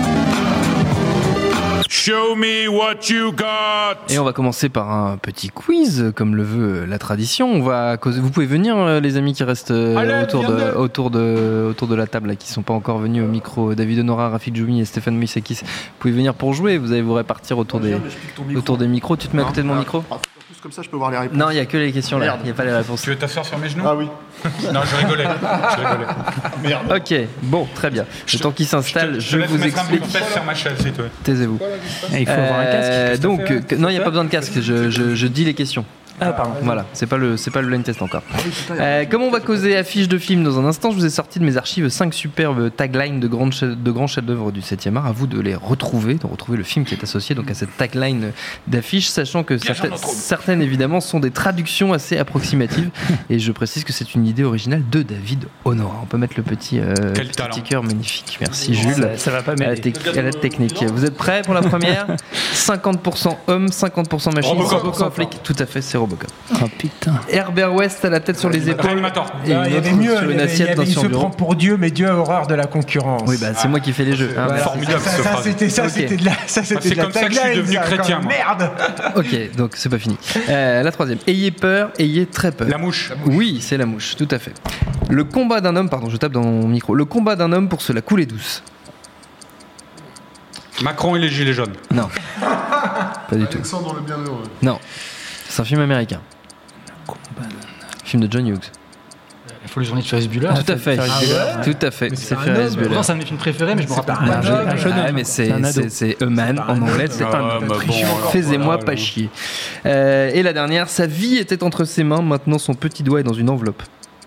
Show me what you got. Et on va commencer par un petit quiz, comme le veut la tradition. On va causer... Vous pouvez venir, les amis qui restent Allez, autour, de, autour, de, autour de la table, là, qui ne sont pas encore venus au micro. David Honora, Rafik Djoumi et Stéphane Moïsakis. Vous pouvez venir pour jouer, vous allez vous répartir autour, des, autour des micros. Tu te mets à côté de mon micro ? Comme ça, je peux voir les réponses. Non, il n'y a que les questions là, il n'y a pas les réponses. Tu veux t'asseoir sur mes genoux ? Ah oui. Non, je rigolais. Je rigolais. Merde. Ok, bon, très bien. Le temps qui s'installe, je, je, je vous explique. Je sur ma chaise, c'est toi. Taisez-vous. Et il faut euh, avoir un casque. Donc, euh, non, il n'y a pas besoin de casque, je, je, je dis les questions. Ah, pardon. Voilà, c'est pas le c'est pas le blind test encore. Euh, comme on va causer affiche de film dans un instant, je vous ai sorti de mes archives cinq superbes taglines de grands de grands chefs-d'œuvre du septième art. À vous de les retrouver, de retrouver le film qui est associé donc à cette tagline d'affiche, sachant que certaines, certaines évidemment sont des traductions assez approximatives. Et je précise que c'est une idée originale de David Honora. On peut mettre le petit euh, sticker magnifique. Merci Jules. Ça, ça va pas m'aider. À la, te- à la technique. Vous êtes prêts pour la première ? cinquante pour cent hommes, cinquante pour cent machines, cent pour cent flics. Tout à fait, c'est Robocop. Oh putain. Herbert West a la tête sur les épaules. Réanimateur. Et il y avait mieux. Sur une assiette dans il son se bureau. prend pour Dieu, mais Dieu a horreur de la concurrence. Oui, bah c'est ah. moi qui fais les jeux. Hein, voilà, formidable ça, cette ça, phrase. C'était ça, okay. c'était de la, ça, c'était ah, c'est de la comme tagline, ça que je suis devenu ça, chrétien. Moi. Merde. Ok, donc c'est pas fini. Euh, la troisième. Ayez peur, ayez très peur. La mouche. La mouche. Oui, c'est la mouche, tout à fait. Le combat d'un homme, pardon, je tape dans mon micro. Le combat d'un homme pour se la couler douce. Macron et les gilets jaunes. Non. Pas du tout. Alexandre le Bienheureux. Non. C'est un film américain. Film de John Hughes. Il faut les journées de Ferris Bueller. Tout à fait. Ah ouais. Tout à fait. Mais c'est Ferris Bueller. C'est un de mes films préférés, mais je me rappelle pas. Un jeune homme. Mais c'est, c'est, c'est A Man en anglais. C'est ah, un. Bah bon, Fais-moi voilà, pas chier. Euh, et la dernière, sa vie était entre ses mains. Maintenant, son petit doigt est dans une enveloppe.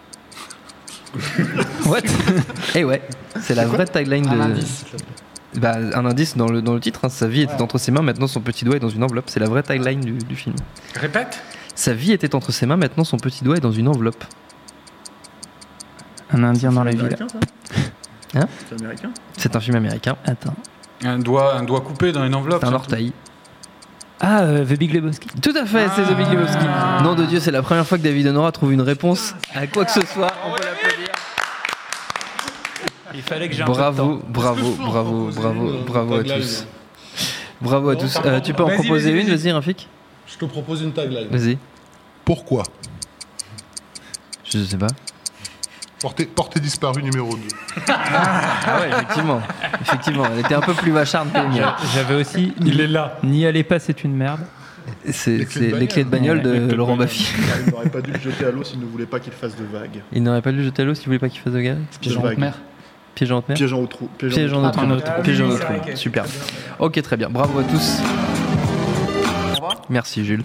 What? Eh ouais, c'est la vraie tagline de. Un indice. Bah, un indice dans le, dans le titre, hein, sa vie était ouais. entre ses mains, maintenant son petit doigt est dans une enveloppe. C'est la vraie tagline du, du film. Répète. Sa vie était entre ses mains, maintenant son petit doigt est dans une enveloppe. Un Indien dans la ville. Hein? C'est américain. C'est un film américain. Attends. Un doigt, un doigt coupé dans une enveloppe. C'est un orteil. Ah, euh, The Big Lebowski. Tout à fait, ah, c'est The Big Lebowski. Ah, Nom de Dieu, c'est la première fois que David Honora trouve une réponse à quoi que ce soit. On peut l'applaudir. Il fallait que j'ai un peu de Bravo, temps. bravo, bravo, bravo, bravo à tous. Bravo à tous. Euh, tu peux en Vas-y, proposer vas-y, une, vas-y. vas-y, Rafik. Je te propose une tagline. Vas-y. Pourquoi Je sais pas. Portée, portée disparue numéro deux. Ah ouais, effectivement. Effectivement, elle était un peu plus macharde que les miennes. J'avais aussi. Il est là. N'y allez pas, c'est une merde. C'est Les clés de c'est les clés de bagnole de Les clés de Laurent bagnole. Baffy. Il n'aurait pas dû le jeter à l'eau s'il ne voulait pas qu'il fasse de vagues. Il n'aurait pas dû le jeter à l'eau s'il voulait pas qu'il fasse de gars. Piège en vague. haute mer. Piège en haute mer. Piège en haute trou. Piège en autre. en autre. Piège en Ah oui, autre. c'est vrai que- Super. Ok, très bien. Bravo à tous. Merci Jules.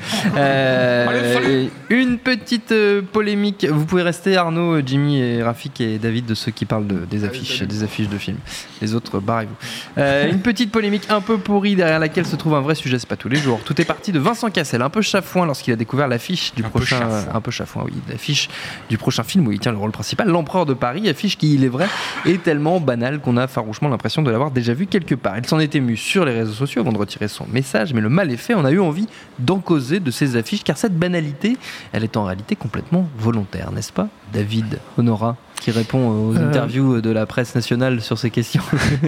Euh, une petite euh, polémique. Vous pouvez rester Arnaud, Jimmy et Rafik et David de ceux qui parlent de- des affiches, des affiches de films. Les autres, barrez-vous. Euh, une petite polémique un peu pourrie derrière laquelle se trouve un vrai sujet. C'est pas tous les jours. Tout est parti de Vincent Cassel, un peu chafouin lorsqu'il a découvert l'affiche du Un peu prochain, chafouin. un peu chafouin, oui, l'affiche du prochain film où il tient le rôle principal, l'Empereur de Paris, affiche qui, il est vrai, est tellement banale qu'on a farouchement l'impression de l'avoir déjà vu quelque part. Il s'en est ému sur les réseaux sociaux avant de retirer son message, mais le mal est fait. On a eu envie d'en causer de ces affiches, car cette banalité, elle est en réalité complètement volontaire, n'est-ce pas, David Honora, qui répond aux Euh. interviews de la presse nationale sur ces questions.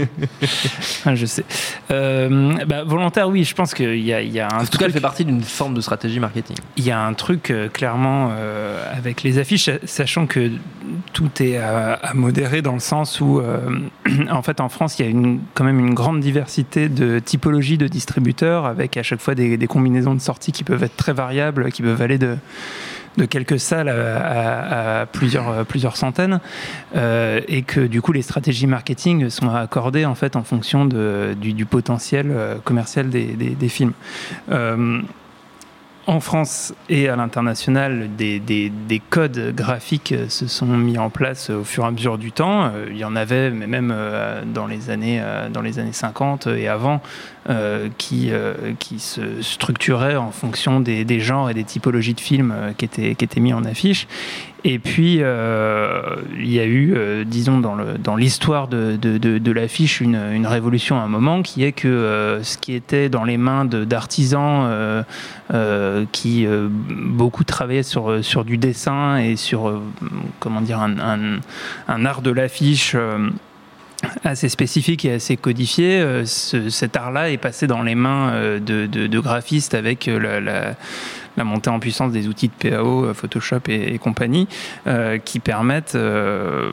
Ah, je sais. Euh, bah, volontaire, oui, je pense qu'il y a, il y a un En tout cas, elle truc- fait partie d'une forme de stratégie marketing. Il y a un truc euh, clairement euh, avec les affiches, sachant que tout est à, à modérer dans le sens où, euh, en fait, en France, il y a une, quand même une grande diversité de typologies de distributeurs, avec à chaque fois des, des combinaisons de sorties qui peuvent être très variables, qui peuvent aller de de quelques salles à, à- à plusieurs, plusieurs centaines, euh, et que du coup les stratégies marketing sont accordées en fait en fonction de, du, du potentiel euh, commercial des, des, des films. Euh, en France et à l'international, des, des, des codes graphiques se sont mis en place au fur et à mesure du temps. Euh, Il y en avait, mais même euh, dans les années, euh, dans les années cinquante et avant, euh, qui, euh, qui se structuraient en fonction des, des genres et des typologies de films euh, qui, étaient, qui étaient mis en affiche. Et puis, euh, il y a eu, euh, disons, dans, le, dans l'histoire de, de, de, de l'affiche, une, une révolution à un moment, qui est que euh, ce qui était dans les mains de, d'artisans euh, euh, qui euh, beaucoup travaillaient sur, sur du dessin et sur, euh, comment dire, un, un, un art de l'affiche euh, assez spécifique et assez codifié. Euh, ce, cet art-là est passé dans les mains euh, de, de, de graphistes avec euh, la... la la montée en puissance des outils de P A O, Photoshop et, et compagnie, euh, qui permettent euh,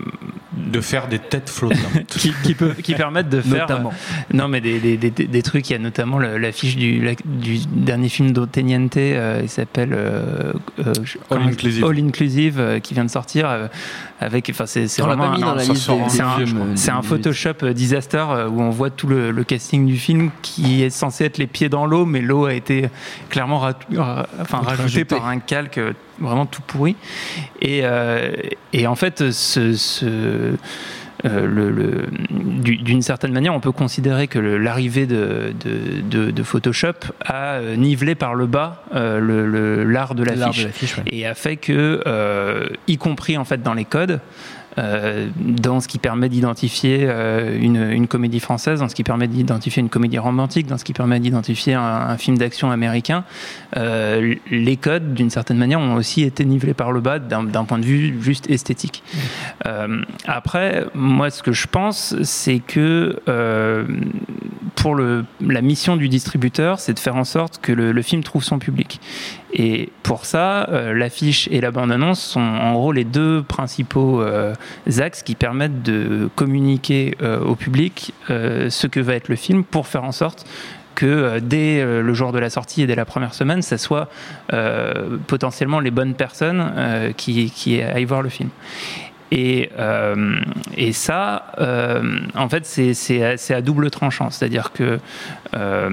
de faire des têtes flottantes, qui, qui, peut, qui permettent de faire Notamment. euh, non mais des, des, des, des trucs. Il y a notamment le, l'affiche du, la, du dernier film d'Oteniente, euh, il s'appelle euh, euh, All Inclusive, All Inclusive euh, qui vient de sortir euh, avec. Enfin, c'est, c'est On l'a vraiment pas mis un, dans la ça liste sort des- en- des c'est un, films, c'est euh, un du- Photoshop disaster euh, où on voit tout le, le casting du film qui est censé être les pieds dans l'eau, mais l'eau a été clairement rat- ra- enfin, rajoutée Rajoutée. par un calque euh, vraiment tout pourri. Et, euh, et en fait, ce, ce, euh, le, le, du- d'une certaine manière, on peut considérer que le- l'arrivée de, de, de, de Photoshop a euh, nivelé par le bas euh, le, le- l'art de l'affiche, L'art de l'affiche, ouais. et a fait que, euh, y compris en fait dans les codes, euh, dans ce qui permet d'identifier euh, une, une comédie française, dans ce qui permet d'identifier une comédie romantique, dans ce qui permet d'identifier un, un film d'action américain, euh, les codes, d'une certaine manière, ont aussi été nivelés par le bas d'un, d'un point de vue juste esthétique. Euh, après, moi, ce que je pense, c'est que euh, pour le, la mission du distributeur, c'est de faire en sorte que le, le film trouve son public. Et pour ça, euh, l'affiche et la bande-annonce sont en gros les deux principaux euh, axes qui permettent de communiquer euh, au public euh, ce que va être le film, pour faire en sorte que euh, dès euh, le jour de la sortie et dès la première semaine, ça soit euh, potentiellement les bonnes personnes euh, qui, qui aillent voir le film. Et, euh, et ça, euh, en fait, c'est, c'est, à, c'est à double tranchant. C'est-à-dire que, euh,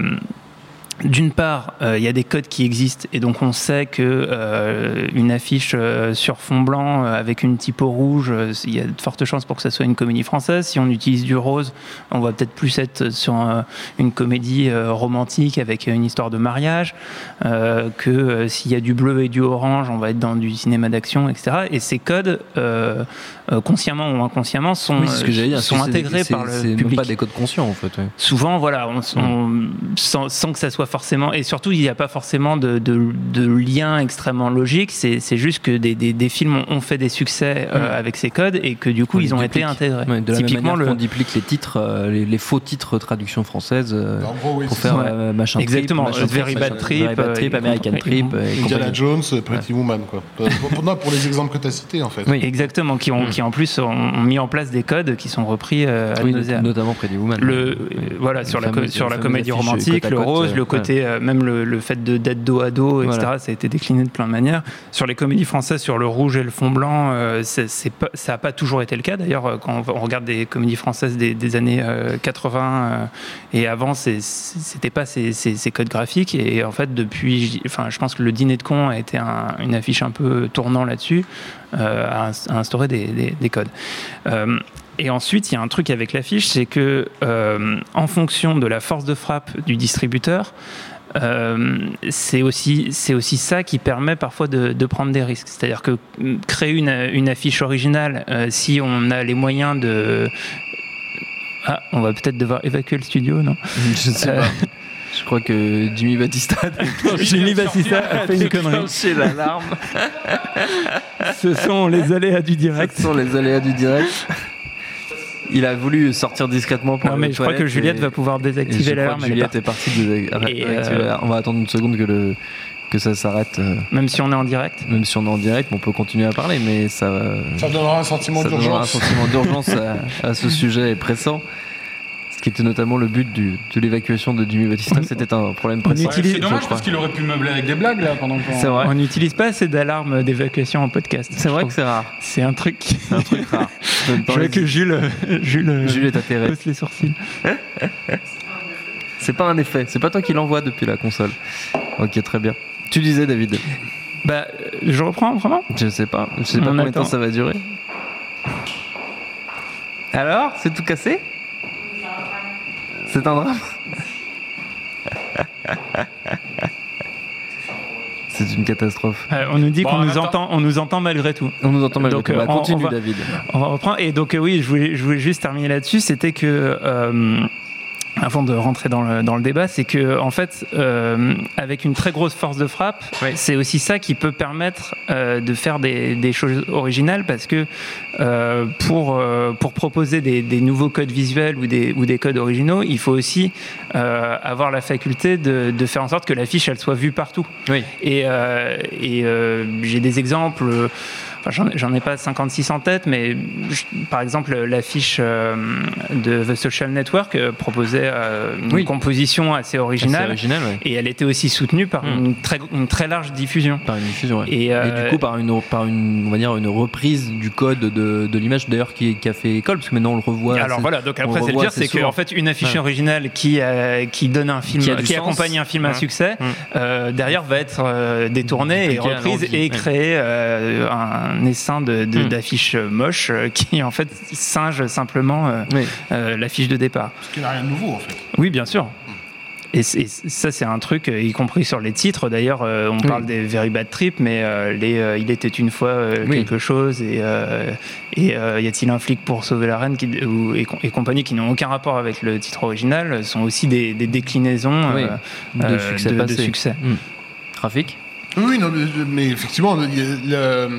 d'une part, il euh, y a des codes qui existent, et donc on sait que euh, une affiche euh, sur fond blanc euh, avec une typo rouge, il y a de fortes chances pour que ça soit une comédie française. Si on utilise du rose, on va peut-être plus être sur euh, une comédie euh, romantique avec une histoire de mariage, euh, que euh, s'il y a du bleu et du orange, on va être dans du cinéma d'action, et cetera. Et ces codes, euh, euh, consciemment ou inconsciemment, sont, Oui, c'est ce que j'allais dire. sont C'est- intégrés c'est- par le c'est public. même pas des codes conscients en fait. Ouais. Souvent, voilà, on, on- sans, sans que ça soit forcément, et surtout il n'y a pas forcément de, de, de lien extrêmement logique. C'est, c'est juste que des, des, des films ont, ont fait des succès euh, mmh. avec ces codes et que du coup on ils ont duplique. été intégrés. Ouais, de la Typiquement, même manière le... qu'on duplique les titres, euh, les, les faux titres traduction française euh, en gros, oui, pour faire ouais. euh, machin Exactement. trip, machin Very trip, Bad Trip, Very Bad Trip, euh, American et, Trip, et, et Indiana Jones, Pretty ouais. Woman, quoi. Pour, pour, pour les exemples que tu as cités, en fait. Oui, exactement. Qui ont, mmh. qui en plus ont, ont mis en place des codes qui sont repris euh, à oui, nauseam. Notamment Pretty Woman. Le, euh, voilà, sur la, fameuse, sur la comédie affiche, romantique, côte le côte, rose, euh, le côté, ouais. euh, même le, le fait de, d'être dos à dos, et cetera. Voilà. Ça a été décliné de plein de manières. Sur les comédies françaises, sur le rouge et le fond blanc, euh, c'est, c'est pas, ça n'a pas toujours été le cas. D'ailleurs, quand on regarde des comédies françaises des, des années euh, quatre-vingts euh, et avant, c'est, c'était pas ces, ces, ces codes graphiques. Et en fait, depuis, enfin, je pense que le Dîner de con a été un, une affiche un peu tournant là-dessus, euh, à, à instaurer des, des, des codes. Euh, Et ensuite, il y a un truc avec l'affiche, c'est que euh, en fonction de la force de frappe du distributeur, euh, c'est aussi c'est aussi ça qui permet parfois de, de prendre des risques. C'est-à-dire que créer une, une affiche originale, euh, si on a les moyens de... Ah, on va peut-être devoir évacuer le studio, non ? Je ne sais euh... pas. Je crois que Jimmy Battista Jimmy Battista a fait une connerie. C'est l'alarme. Ce sont les aléas du direct. Ce sont les aléas du direct. Il a voulu sortir discrètement pour non, mais je crois que Juliette et, va pouvoir désactiver l'alarme. Juliette est partie de euh, on va attendre une seconde que le que ça s'arrête. Euh, même si on est en direct. Même si on est en direct, on peut continuer à parler, mais ça. Ça donnera un sentiment ça d'urgence. Donnera un sentiment d'urgence à, à ce sujet pressant. Ce qui était notamment le but du, de l'évacuation de Jimmy Battista, c'était un problème précis. Ouais, c'est dommage parce qu'il aurait pu meubler avec des blagues là pendant le temps. C'est vrai. On n'utilise pas assez d'alarmes d'évacuation en podcast. C'est vrai trouve. que c'est rare. C'est un truc. C'est un truc rare. Je vois que Jules, Jules, Jules est atterré. Hausse les sourcils. C'est pas un effet. C'est pas toi qui l'envoie depuis la console. Ok, très bien. Tu disais, David. Bah, je reprends vraiment. Je sais pas. Je sais pas On combien de attend. temps ça va durer. Alors, c'est tout cassé ? C'est un drame. C'est une catastrophe. Euh, on nous dit bon, qu'on nous attends. entend, on nous entend malgré tout. On nous entend malgré donc, tout. Bah, on, continue, on va, David. On va reprendre. Et donc, euh, oui, je voulais, je voulais juste terminer là-dessus. C'était que. Euh, avant de rentrer dans le, dans le débat, c'est que en fait, euh, avec une très grosse force de frappe, oui. c'est aussi ça qui peut permettre euh, de faire des, des choses originales, parce que euh, pour, euh, pour proposer des, des nouveaux codes visuels ou des, ou des codes originaux, il faut aussi euh, avoir la faculté de, de faire en sorte que l'affiche elle soit vue partout. Oui. Et, euh, et euh, j'ai des exemples. Enfin, j'en, j'en ai pas cinquante-six en tête, mais je, par exemple, l'affiche euh, de The Social Network euh, proposait euh, une oui. composition assez originale, assez originale ouais. et elle était aussi soutenue par mmh. une, très, une très large diffusion. Par une diffusion, ouais. et, euh, et du coup, par une, par une, on va dire, une reprise du code de, de l'image, d'ailleurs, qui, qui a fait école, parce que maintenant on le revoit. Alors voilà, donc après, c'est le dire, c'est qu'en fait, une affiche ouais. originale qui, euh, qui donne un film, qui, qui accompagne un film à ouais. succès, mmh. euh, derrière va être euh, détournée et reprise et créer euh, un un essaim de, de, mmh. d'affiches moches euh, qui en fait singe simplement euh, oui. euh, l'affiche de départ. Ce qui n'a rien de nouveau en fait. Oui, bien sûr. Et, et ça, c'est un truc, y compris sur les titres. D'ailleurs, euh, on oui. parle des Very Bad Trip, mais euh, les euh, Il était une fois euh, oui. quelque chose et, euh, et euh, Y a-t-il un flic pour sauver la reine qui, ou, et, et compagnie qui n'ont aucun rapport avec le titre original sont aussi des, des déclinaisons oui. euh, de succès. De, de succès. Mmh. Trafic. Oui, non, mais, mais effectivement, le, le,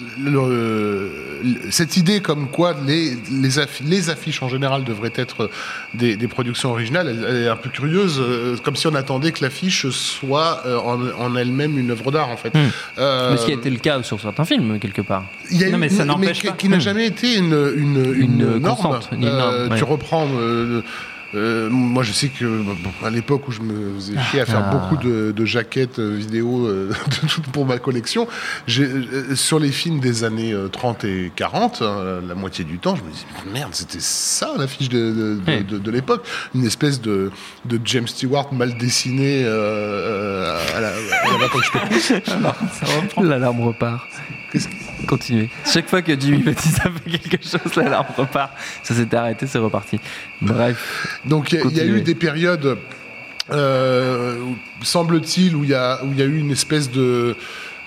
le, cette idée comme quoi les, les, affiches, les affiches en général devraient être des, des productions originales, elle, elle est un peu curieuse, euh, comme si on attendait que l'affiche soit euh, en, en elle-même une œuvre d'art, en fait. Mmh. Euh, mais ce qui a été le cas sur certains films, quelque part. Il y a non, eu, mais ça n'empêche mais pas. qui n'a jamais été une, une, une, une norme. constante, une norme euh, ouais. Tu reprends... Euh, Euh, moi, je sais que bon, à l'époque où je me faisais chier à faire ah. beaucoup de, de jaquettes vidéo euh, pour ma collection, j'ai, euh, sur les films des années trente et quarante, hein, la moitié du temps, je me disais merde, c'était ça l'affiche de, de, de, hey. de, de l'époque, une espèce de, de James Stewart mal dessiné euh, à la, à la quand je te pousse. Alors, ça reprend. L'alarme repart. Qu'est-ce que... Continuez. Chaque fois que Jimmy Battista fait quelque chose, l'alarme repart. Ça s'était arrêté, c'est reparti. Bref. Donc il y, y a eu des périodes, euh, semble-t-il, où il y a, où il y a eu une espèce de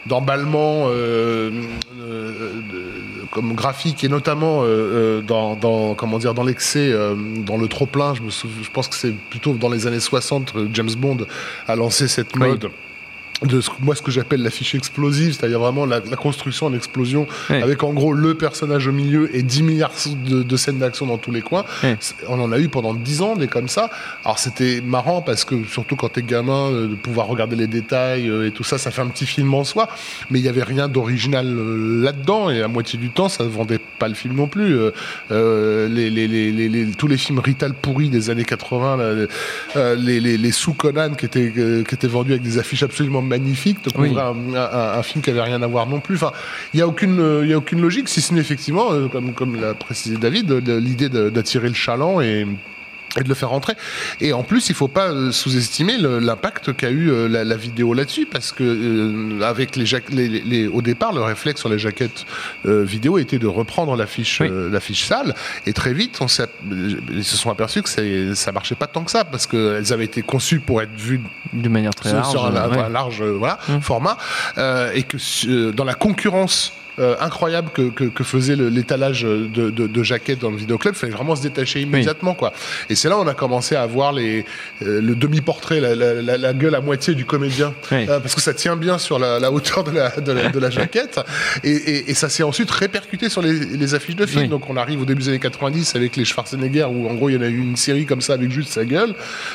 d'emballement euh, euh, comme graphique et notamment euh, dans, dans comment dire dans l'excès, euh, dans le trop plein. Je me souviens, je pense que c'est plutôt dans les années soixante James Bond a lancé cette mode. Oui. De ce, moi ce que j'appelle l'affiche explosive, c'est-à-dire vraiment la, la construction en explosion, oui. avec en gros le personnage au milieu et dix milliards de, de scènes d'action dans tous les coins. Oui. On en a eu pendant dix ans des comme ça. Alors c'était marrant parce que surtout quand t'es gamin, de pouvoir regarder les détails et tout ça, ça fait un petit film en soi, mais il n'y avait rien d'original là-dedans et à moitié du temps ça ne vendait pas le film non plus. Euh, les, les, les, les, les, tous les films Rital pourris des années quatre-vingts, là, les, les, les sous-Conan qui étaient, qui étaient vendus avec des affiches absolument magnifique de couvrir oui. un, un, un film qui avait rien à voir non plus. Enfin, il y a aucune, il y a aucune logique, si ce n'est effectivement, comme comme l'a précisé David, l'idée d'attirer le chaland et et de le faire rentrer. Et en plus, il ne faut pas sous-estimer le, l'impact qu'a eu euh, la, la vidéo là-dessus, parce que euh, avec les, ja- les, les, au départ, le réflexe sur les jaquettes euh, vidéo était de reprendre l'affiche, oui. euh, l'affiche sale, et très vite, on s'est, ils se sont aperçus que c'est, ça marchait pas tant que ça, parce qu'elles avaient été conçues pour être vues de manière très sur, large, sur un, ouais. un large voilà, mmh. format, euh, et que euh, dans la concurrence Euh, incroyable que, que, que faisait le, l'étalage de, de, de jaquettes dans le vidéoclub, il fallait vraiment se détacher immédiatement, oui. quoi. Et c'est là où on a commencé à voir les, euh, le demi-portrait, la, la, la, la gueule à moitié du comédien, oui. euh, parce que ça tient bien sur la, la hauteur de la, de la, de la jaquette, et, et, et ça s'est ensuite répercuté sur les, les affiches de films. Oui. Donc on arrive au début des années quatre-vingt-dix avec les Schwarzenegger, où en gros il y en a eu une série comme ça avec juste sa gueule.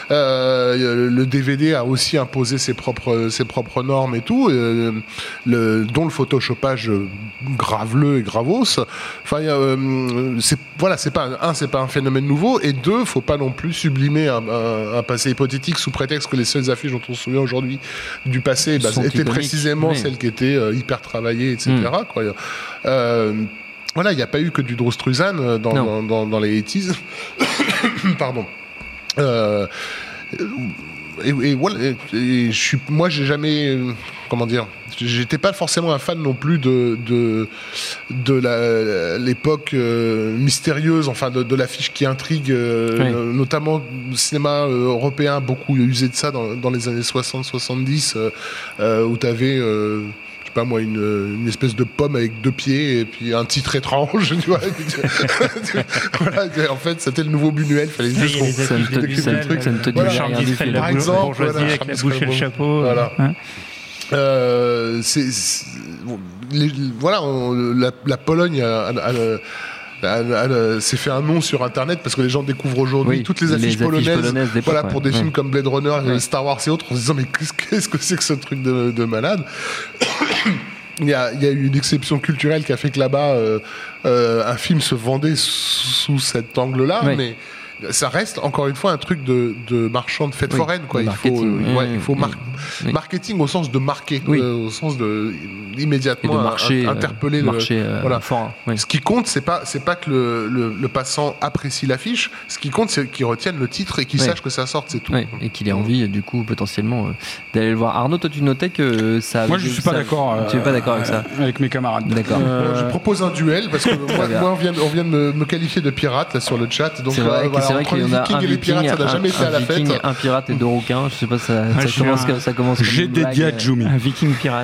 Euh, le D V D a aussi imposé ses propres, ses propres normes et tout, euh, le, dont le photoshopage graveleux et gravos. Enfin, euh, c'est voilà, c'est pas un, c'est pas un phénomène nouveau, et deux, faut pas non plus sublimer un, un, un passé hypothétique sous prétexte que les seules affiches dont on se souvient aujourd'hui du passé bah, étaient iconiques. Précisément oui. celles qui étaient euh, hyper travaillées, et cetera. Mm. Quoi. Euh, voilà, il n'y a pas eu que du Drew Struzan dans, dans, dans, dans les eighties. Pardon. Euh, et, et voilà, et, et je suis, moi, j'ai jamais, comment dire. J'étais pas forcément un fan non plus de de de la, l'époque euh, mystérieuse, enfin de, de l'affiche qui intrigue, euh, oui. notamment le cinéma euh, européen a beaucoup usé de ça dans, dans les années soixante soixante-dix, euh, euh, où t'avais euh, je sais pas moi une, une espèce de pomme avec deux pieds et puis un titre étrange, tu vois. Voilà, en fait c'était le nouveau Buñuel, fallait juste qu'on ça ne te dit rien du tout. Par exemple, bourgeoisie avec la bouche et le chapeau. Voilà. Hein Euh, c'est, c'est les, voilà, on, la, la Pologne a, a, a, a, a, s'est fait un nom sur Internet parce que les gens découvrent aujourd'hui oui, toutes les affiches, les affiches polonaises, polonaises voilà, pour des ouais. films comme Blade Runner, ouais. Star Wars et autres, en se disant mais qu'est-ce que c'est que ce truc de, de malade. Il y, a, il y a eu une exception culturelle qui a fait que là-bas, euh, euh, un film se vendait sous cet angle-là, oui. mais ça reste encore une fois un truc de, de marchand de fête oui, foraine, quoi. Il faut, euh, ouais, il faut mar- oui. marketing au sens de marquer, oui. euh, au sens de immédiatement de marcher, un, interpeller euh, le marcher, euh, voilà. Fort, oui. Ce qui compte, c'est pas c'est pas que le, le, le passant apprécie l'affiche. Ce qui compte, c'est qu'il retienne le titre et qu'il oui. sache que ça sorte, c'est tout. Oui. Et qu'il ait envie, du coup, potentiellement, euh, d'aller le voir. Arnaud, toi, tu notais que ça. Moi, je suis pas ça, d'accord. Tu es pas d'accord avec ça avec mes camarades. D'accord. Euh... Je propose un duel parce que moi, moi, on vient on vient de me, me qualifier de pirate là sur le chat. Donc c'est vrai, euh, voilà, c'est vrai qu'il y en a un les pirates, ça n'a jamais un, été à la viking, fête. Un pirate et deux rouquins, je sais pas, ça, ouais, ça, commence, un... ça commence. J'ai dédié à Jumi. Un viking pirate.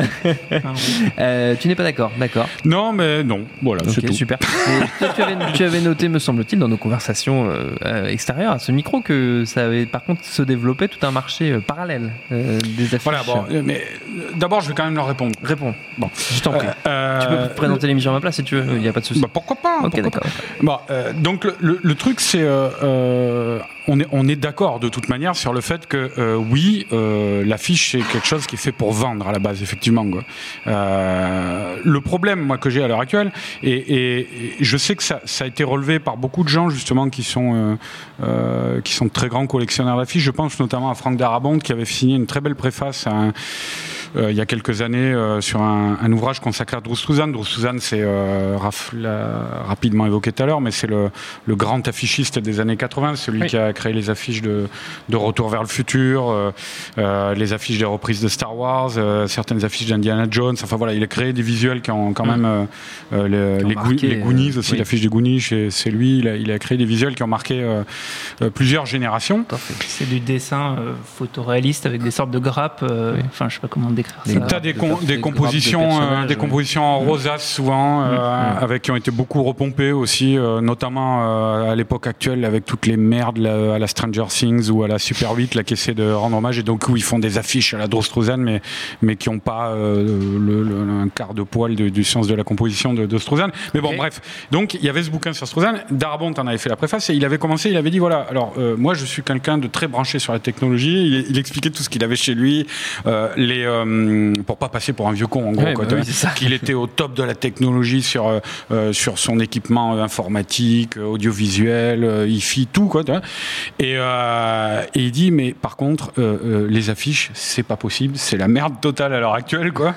euh, tu n'es pas d'accord, d'accord. Non, mais non, voilà, okay, c'est tout. Super. Toi, tu, avais, tu avais noté, me semble-t-il, dans nos conversations euh, extérieures à ce micro, que ça avait par contre se développé tout un marché euh, parallèle euh, des affiches. Voilà, bon, mais d'abord, je vais quand même leur répondre. Réponds. Bon, je t'en prie. Euh, tu peux présenter l'émission à ma place si tu veux, il n'y a pas de souci. Bah, pourquoi pas. Ok, pourquoi d'accord. Pas. Bon, euh, donc le, le, le truc, c'est. Euh, euh, On est, on est d'accord de toute manière sur le fait que euh, oui, euh, l'affiche c'est quelque chose qui est fait pour vendre à la base, effectivement. Quoi. Euh, le problème, moi, que j'ai à l'heure actuelle, et, et, et je sais que ça, ça a été relevé par beaucoup de gens justement qui sont euh, euh, qui sont de très grands collectionneurs d'affiches. Je pense notamment à Franck Darabont qui avait signé une très belle préface à un, euh, il y a quelques années euh, sur un, un ouvrage consacré à Drew Struzan. Drew Struzan, c'est euh, raf, la, rapidement évoqué tout à l'heure, mais c'est le, le grand affichiste des années quatre-vingts, celui oui. qui a créé les affiches de, de Retour vers le futur, euh, euh, les affiches des reprises de Star Wars, euh, certaines affiches d'Indiana Jones. Enfin voilà, il a créé des visuels qui ont quand même euh, euh, les, les, marqué, les Goonies aussi, oui. l'affiche des Goonies, c'est, c'est lui. Il a, il a créé des visuels qui ont marqué euh, euh, plusieurs générations. C'est du dessin euh, photoréaliste avec des sortes de grappes. Euh, oui. Enfin, je sais pas comment décrire ça. T'as des, com- des, compositions, euh, des compositions en rosace souvent, euh, mmh. avec qui ont été beaucoup repompées aussi, euh, notamment euh, à l'époque actuelle avec toutes les merdes là, à la Stranger Things ou à la Super huit là, qui essaient de rendre hommage et donc où ils font des affiches à la Droz Struzan mais, mais qui n'ont pas euh, le, le, un quart de poil de, du sens de la composition de, de Struzan. Mais bon, okay. bref. Donc il y avait ce bouquin sur Struzan. Darabont en avait fait la préface et il avait commencé, il avait dit voilà, alors euh, moi je suis quelqu'un de très branché sur la technologie. Il, il expliquait tout ce qu'il avait chez lui, euh, les, euh, pour pas passer pour un vieux con en gros, ouais, quoi, bah oui, c'est qu'il était au top de la technologie sur, euh, sur son équipement informatique, audiovisuel, euh, I F I, tout quoi. Et, euh, et il dit mais par contre euh, euh, les affiches c'est pas possible, c'est la merde totale à l'heure actuelle quoi.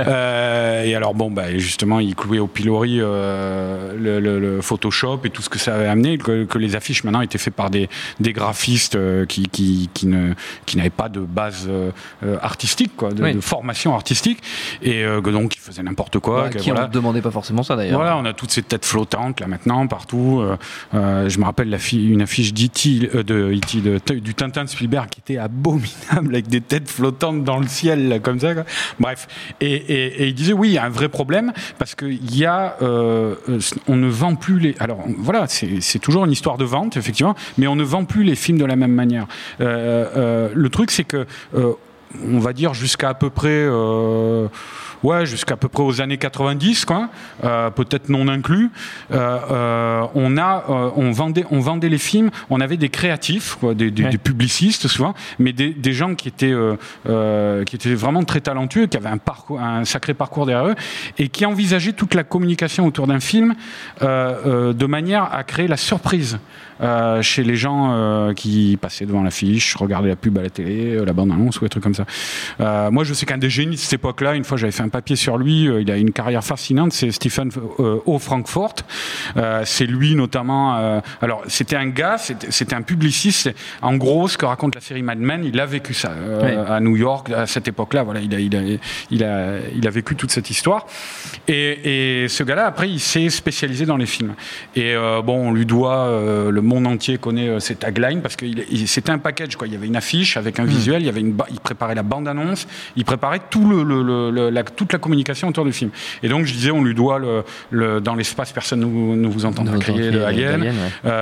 euh, et alors bon bah justement il clouait au pilori euh, le, le, le Photoshop et tout ce que ça avait amené, que, que les affiches maintenant étaient faites par des, des graphistes euh, qui, qui, qui, ne, qui n'avaient pas de base euh, artistique quoi, de, oui. de formation artistique et euh, donc ils faisaient n'importe quoi. Bah, que, qui voilà. ne demandait pas forcément ça d'ailleurs. Voilà, on a toutes ces têtes flottantes là maintenant partout. Euh, euh, je me rappelle la fi- une affiche d'E T, euh, de, E T de, du Tintin de Spielberg qui était abominable avec des têtes flottantes dans le ciel là, comme ça. Quoi. Bref, et, et, et il disait oui, il y a un vrai problème parce que il y a, euh, on ne vend plus les. Alors voilà, c'est, c'est toujours une histoire de vente effectivement, mais on ne vend plus les films de la même manière. Euh, euh, le truc c'est que euh, on va dire jusqu'à à peu près. Euh, Ouais, jusqu'à peu près aux années quatre-vingt-dix, quoi, euh, peut-être non inclus. Euh, euh, on a, euh, on vendait, on vendait les films. On avait des créatifs, quoi, des, des, ouais. des publicistes souvent, mais des, des gens qui étaient, euh, euh, qui étaient vraiment très talentueux, qui avaient un parcours, un sacré parcours derrière eux, et qui envisageaient toute la communication autour d'un film euh, euh, de manière à créer la surprise. Euh, chez les gens euh, qui passaient devant l'affiche, regardaient la pub à la télé, la bande-annonce ou des trucs comme ça. Euh, moi, je sais qu'un des génies de cette époque-là, une fois j'avais fait un papier sur lui, euh, il a une carrière fascinante, c'est Stephen euh, O. Frankfurt. Euh, c'est lui notamment... Euh, alors, c'était un gars, c'était, c'était un publiciste. En gros, ce que raconte la série Mad Men, il a vécu ça euh, oui. à New York, à cette époque-là. Voilà, il a, il a, il a, il a vécu toute cette histoire. Et, et ce gars-là, après, il s'est spécialisé dans les films. Et euh, bon, on lui doit euh, le monde entier connaît euh, ses taglines parce que il, il, c'était un package quoi. Il y avait une affiche avec un mmh. visuel, il y avait une, il préparait la bande-annonce, il préparait tout le, le, le, le la, toute la communication autour du film. Et donc je disais, on lui doit le, le dans l'espace, personne ne vous, ne vous entendra crier de Alien. Ouais.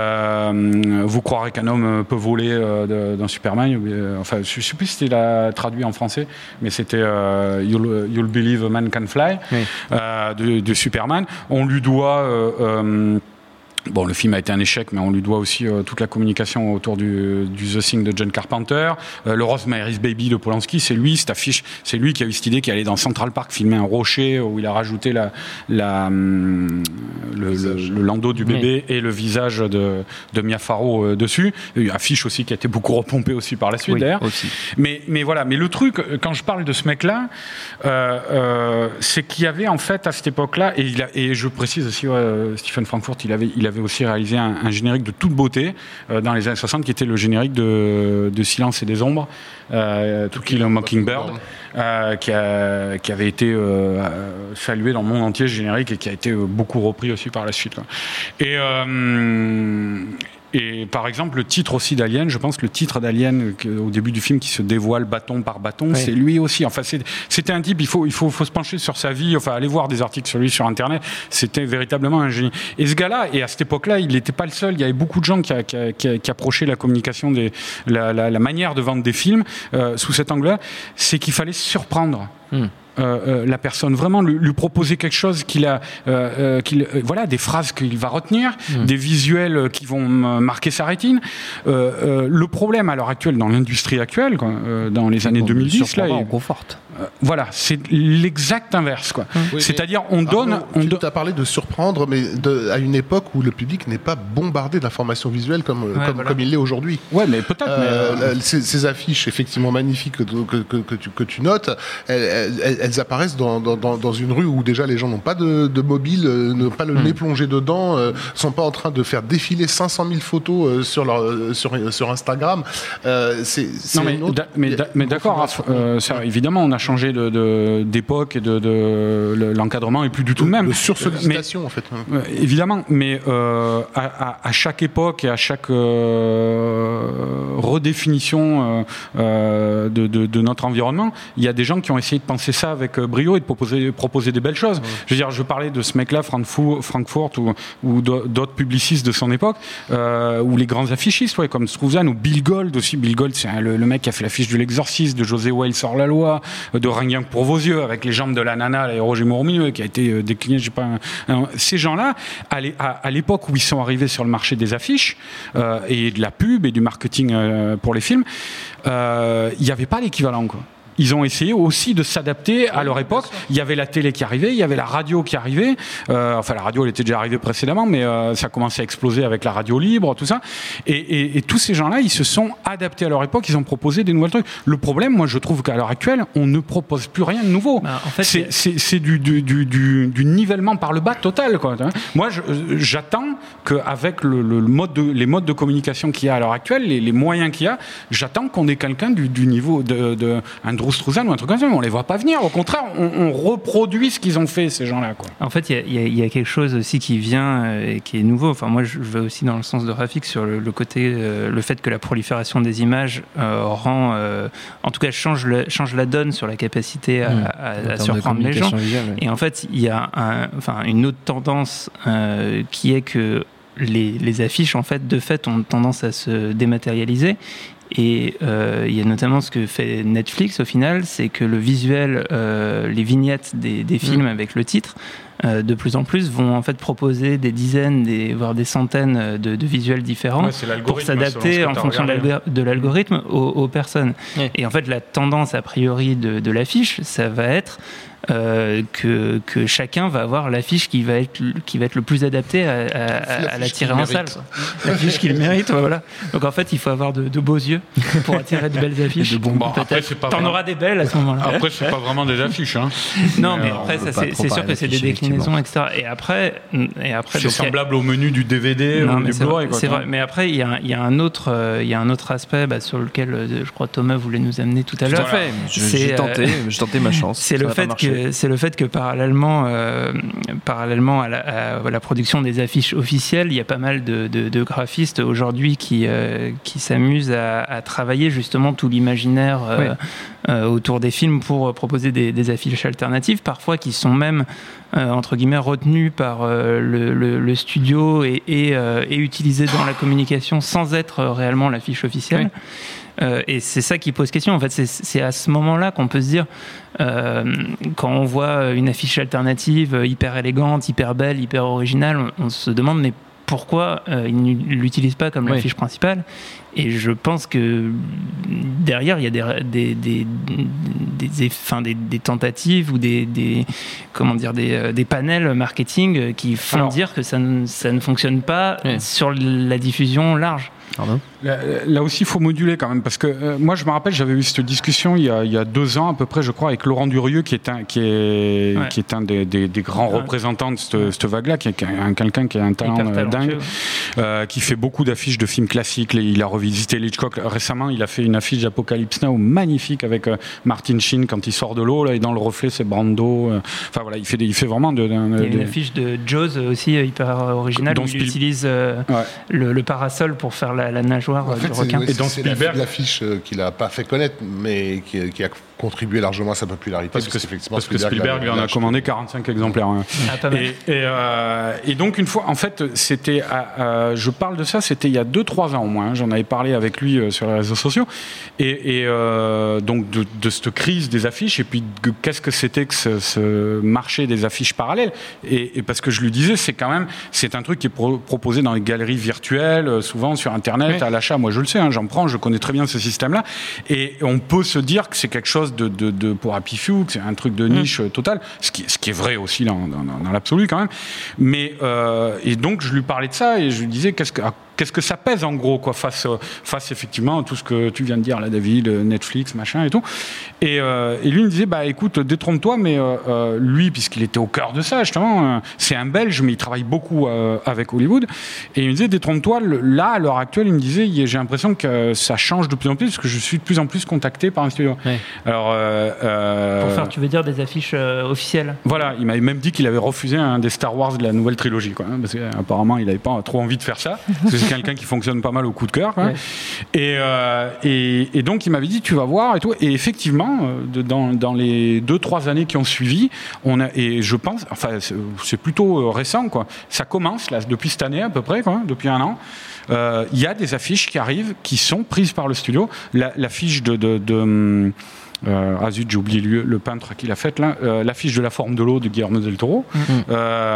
Euh, vous croirez qu'un homme peut voler euh, de, dans Superman. Euh, enfin, je ne sais plus si c'était la, traduit en français, mais c'était euh, You'll, You'll Believe a Man Can Fly oui. euh, de, de Superman. On lui doit euh, euh, Bon, le film a été un échec, mais on lui doit aussi euh, toute la communication autour du, du The Thing de John Carpenter. Euh, le Rosemary's Baby de Polanski, c'est lui, cette affiche, c'est lui qui a eu cette idée, qui allait dans Central Park filmer un rocher où il a rajouté la, la, hum, le, le, le landau du bébé oui. et le visage de, de Mia Farrow euh, dessus. Une affiche aussi qui a été beaucoup repompée aussi par la suite, oui, d'ailleurs. Aussi. Mais, mais voilà, mais le truc, quand je parle de ce mec-là, euh, euh, c'est qu'il y avait en fait à cette époque-là, et, il a, et je précise aussi, ouais, Stephen Frankfurt, il avait, il avait avait aussi réalisé un, un générique de toute beauté euh, dans les années soixante qui était le générique de, de Silence et des Ombres, euh, To Kill a Mockingbird, euh, qui, a, qui avait été euh, salué dans le monde entier, ce générique, et qui a été beaucoup repris aussi par la suite. Quoi. Et, euh, et par exemple, le titre aussi d'Alien, je pense que le titre d'Alien au début du film qui se dévoile bâton par bâton, oui. c'est lui aussi. Enfin, c'est, c'était un type, il faut, il faut, faut se pencher sur sa vie, enfin, aller voir des articles sur lui sur Internet. C'était véritablement un génie. Et ce gars-là, et à cette époque-là, il n'était pas le seul. Il y avait beaucoup de gens qui, a, qui, a, qui, a, qui approchaient la communication, des, la, la, la manière de vendre des films euh, sous cet angle-là. C'est qu'il fallait surprendre. Hum. Euh, euh, la personne, vraiment lui, lui proposer quelque chose qu'il a, euh, euh, qu'il, euh, voilà, des phrases qu'il va retenir, mmh. des visuels qui vont marquer sa rétine. Euh, euh, le problème à l'heure actuelle, dans l'industrie actuelle, quoi, euh, dans les années bon, deux mille dix, là, on conforte. Euh, voilà, c'est l'exact inverse, quoi. Oui, c'est-à-dire, on donne. Arnaud, on tu do... as parlé de surprendre, mais de, à une époque où le public n'est pas bombardé d'informations visuelles comme, ouais, comme, voilà. comme il l'est aujourd'hui. Ouais, mais peut-être. Euh, mais euh... ces, ces affiches, effectivement magnifiques que, que, que, que, tu, que tu notes, elles, elles, elles apparaissent dans, dans, dans une rue où déjà les gens n'ont pas de, de mobile, euh, n'ont pas le mmh. nez plongé dedans, euh, sont pas en train de faire défiler cinq cent mille photos euh, sur, leur, euh, sur, sur Instagram. Euh, c'est, c'est non, mais, autre... da, mais, da, mais d'accord, euh, ça, évidemment, on a changé de, de, d'époque et de, de, de l'encadrement est plus du tout le même. De sursollicitation mais, en fait. Euh, évidemment, mais euh, à, à, à chaque époque et à chaque euh, redéfinition euh, de, de, de notre environnement, il y a des gens qui ont essayé de penser ça avec brio et de proposer, proposer des belles choses. Ouais. Je veux dire, je parlais de ce mec-là, Frankfurt, ou, ou d'autres publicistes de son époque, euh, ou les grands affichistes, ouais, comme Struzan ou Bill Gold aussi. Bill Gold, c'est le, le mec qui a fait l'affiche de l'Exorciste, de José Wales hors la loi, de Rien que pour vos yeux, avec les jambes de la nana, là, et Roger Moore, qui a été décliné, je sais pas. Un, un, ces gens-là, à, à, à l'époque où ils sont arrivés sur le marché des affiches euh, et de la pub et du marketing euh, pour les films, il euh, n'y avait pas l'équivalent, quoi. Ils ont essayé aussi de s'adapter à leur époque. Il y avait la télé qui arrivait, il y avait la radio qui arrivait. Euh, enfin, la radio, elle était déjà arrivée précédemment, mais euh, ça commençait à exploser avec la radio libre, tout ça. Et, et, et tous ces gens-là, ils se sont adaptés à leur époque. Ils ont proposé des nouvelles trucs. Le problème, moi, je trouve qu'à l'heure actuelle, on ne propose plus rien de nouveau. Bah, en fait, c'est, c'est, c'est du, du, du, du, du nivellement par le bas total, quoi. Moi, je, j'attends qu'avec le, le mode de, les modes de communication qu'il y a à l'heure actuelle, les, les moyens qu'il y a, j'attends qu'on ait quelqu'un du, du niveau de, de un Struzan ou un truc comme ça, mais on les voit pas venir. Au contraire, on, on reproduit ce qu'ils ont fait, ces gens-là, quoi. En fait, il y, y, y a quelque chose aussi qui vient euh, et qui est nouveau. Enfin, moi, je vais aussi dans le sens de Rafik sur le, le côté, euh, le fait que la prolifération des images euh, rend, euh, en tout cas, change, le, change la donne sur la capacité à, mmh. à, à surprendre les gens. Visuelle, ouais. Et en fait, il y a un, enfin, une autre tendance euh, qui est que les, les affiches, en fait, de fait, ont tendance à se dématérialiser. Et euh, il y a notamment ce que fait Netflix au final, c'est que le visuel, euh, les vignettes des, des films mmh. avec le titre, euh, de plus en plus vont en fait proposer des dizaines, des, voire des centaines de, de visuels différents ouais, pour s'adapter en fonction de, l'algor- de l'algorithme aux, aux personnes. Ouais. Et en fait, la tendance a priori de, de l'affiche, ça va être Euh, que, que chacun va avoir l'affiche qui va être, qui va être le plus adaptée à, à, à l'attirer en salle. L'affiche qu'il mérite, voilà. Donc en fait, il faut avoir de, de beaux yeux pour attirer de belles affiches. De bon, après, c'est pas T'en vraiment... auras des belles à ce moment-là. Après, c'est pas vraiment des affiches. Hein. Non, mais, mais après, ça, c'est, c'est sûr que c'est des déclinaisons, et cetera. Et après, et après c'est donc, semblable a... au menu du D V D non, ou du Blu-ray. C'est vrai. Mais après, il y a, il y a un autre, euh, il y a un autre aspect bah, sur lequel je crois Thomas voulait nous amener tout à l'heure. Tout à fait. Je, j'ai tenté, euh, j'ai tenté ma chance. C'est le fait que, c'est le fait que parallèlement, euh, parallèlement à la, à la production des affiches officielles, il y a pas mal de, de, de graphistes aujourd'hui qui, euh, qui s'amusent à, à travailler justement tout l'imaginaire euh, oui. euh, autour des films pour proposer des, des affiches alternatives, parfois qui sont même euh, entre guillemets retenues par euh, le, le, le studio et, et, euh, et utilisées dans la communication sans être réellement l'affiche officielle. Oui. Euh, et c'est ça qui pose question. En fait, c'est, c'est à ce moment-là qu'on peut se dire, euh, quand on voit une affiche alternative hyper élégante, hyper belle, hyper originale, on, on se demande mais pourquoi euh, ils ne l'utilisent pas comme oui. l'affiche principale. Et je pense que derrière, il y a des, des, des, des, des, enfin, des, des tentatives ou des, des, comment dire, des, des panels marketing qui font Alors, dire que ça ne, ça ne fonctionne pas oui. sur la diffusion large. Pardon. Là, là aussi, il faut moduler quand même, parce que euh, moi, je me rappelle, j'avais eu cette discussion il y, a, il y a deux ans à peu près, je crois, avec Laurent Durieux, qui est un, qui est, ouais. qui est un des, des, des grands ouais. représentants de cette, cette vague-là, qui est un, quelqu'un qui a un talent euh, dingue, euh, qui fait beaucoup d'affiches de films classiques. Il a revisité Hitchcock récemment. Il a fait une affiche d'Apocalypse Now magnifique avec euh, Martin Sheen quand il sort de l'eau, là, et dans le reflet, c'est Brando. Euh, enfin voilà, il fait, des, il fait vraiment de. de, de il y a une de... affiche de Jaws aussi hyper originale, où il Spiel... utilise euh, ouais. le, le parasol pour faire la, la nageoire en fait, du requin. C'est, et dans Spielberg, l'affiche qu'il n'a pas fait connaître, mais qui, qui a contribué largement à sa popularité. Parce, parce que, effectivement, parce Spielberg, que Spielberg lui en a commandé quarante-cinq exemplaires. Hein. Ah, pas mal. Et, et, euh, et donc une fois, en fait, c'était, euh, je parle de ça, c'était il y a deux trois ans au moins. Hein, j'en avais parlé avec lui euh, sur les réseaux sociaux. Et, et euh, donc de, de cette crise des affiches. Et puis de, qu'est-ce que c'était que ce, ce marché des affiches parallèles. Et, et parce que je lui disais, c'est quand même, c'est un truc qui est pro- proposé dans les galeries virtuelles, souvent sur Internet, oui. à l'achat. Moi, je le sais, hein, j'en prends, je connais très bien ce système-là. Et on peut se dire que c'est quelque chose de, de, de pour Happy Few, que c'est un truc de niche mmh. total, ce qui, ce qui est vrai aussi dans, dans, dans l'absolu quand même. Mais euh, et donc je lui parlais de ça et je lui disais qu'est-ce que, qu'est-ce que ça pèse en gros, quoi, face, face effectivement à tout ce que tu viens de dire là, David, Netflix, machin et tout. Et, euh, et lui il me disait, bah écoute, détrompe-toi, mais euh, euh, lui, puisqu'il était au cœur de ça, justement, euh, c'est un Belge, mais il travaille beaucoup euh, avec Hollywood. Et il me disait, détrompe-toi, le, là, à l'heure actuelle, il me disait, j'ai l'impression que ça change de plus en plus, parce que je suis de plus en plus contacté par un studio. Ouais. Alors, euh, euh, Pour faire, tu veux dire, des affiches euh, officielles? Voilà, il m'avait même dit qu'il avait refusé un des Star Wars de la nouvelle trilogie, quoi, hein, parce qu'apparemment, il n'avait pas trop envie de faire ça, parce que c'est quelqu'un qui fonctionne pas mal au coup de cœur. Quoi. Ouais. Et, euh, et, et donc, il m'avait dit, tu vas voir, et tout. Et effectivement, euh, dans, dans les deux, trois années qui ont suivi, on a, et je pense, enfin, c'est, c'est plutôt récent, quoi. Ça commence, là, depuis cette année à peu près, quoi, depuis un an. Il euh, y a des affiches qui arrivent, qui sont prises par le studio. La, l'affiche de... de, de Euh, ah zut, j'ai oublié le, le peintre qui l'a faite là. Euh, l'affiche de La Forme de l'eau de Guillermo del Toro. Mm-hmm. Euh,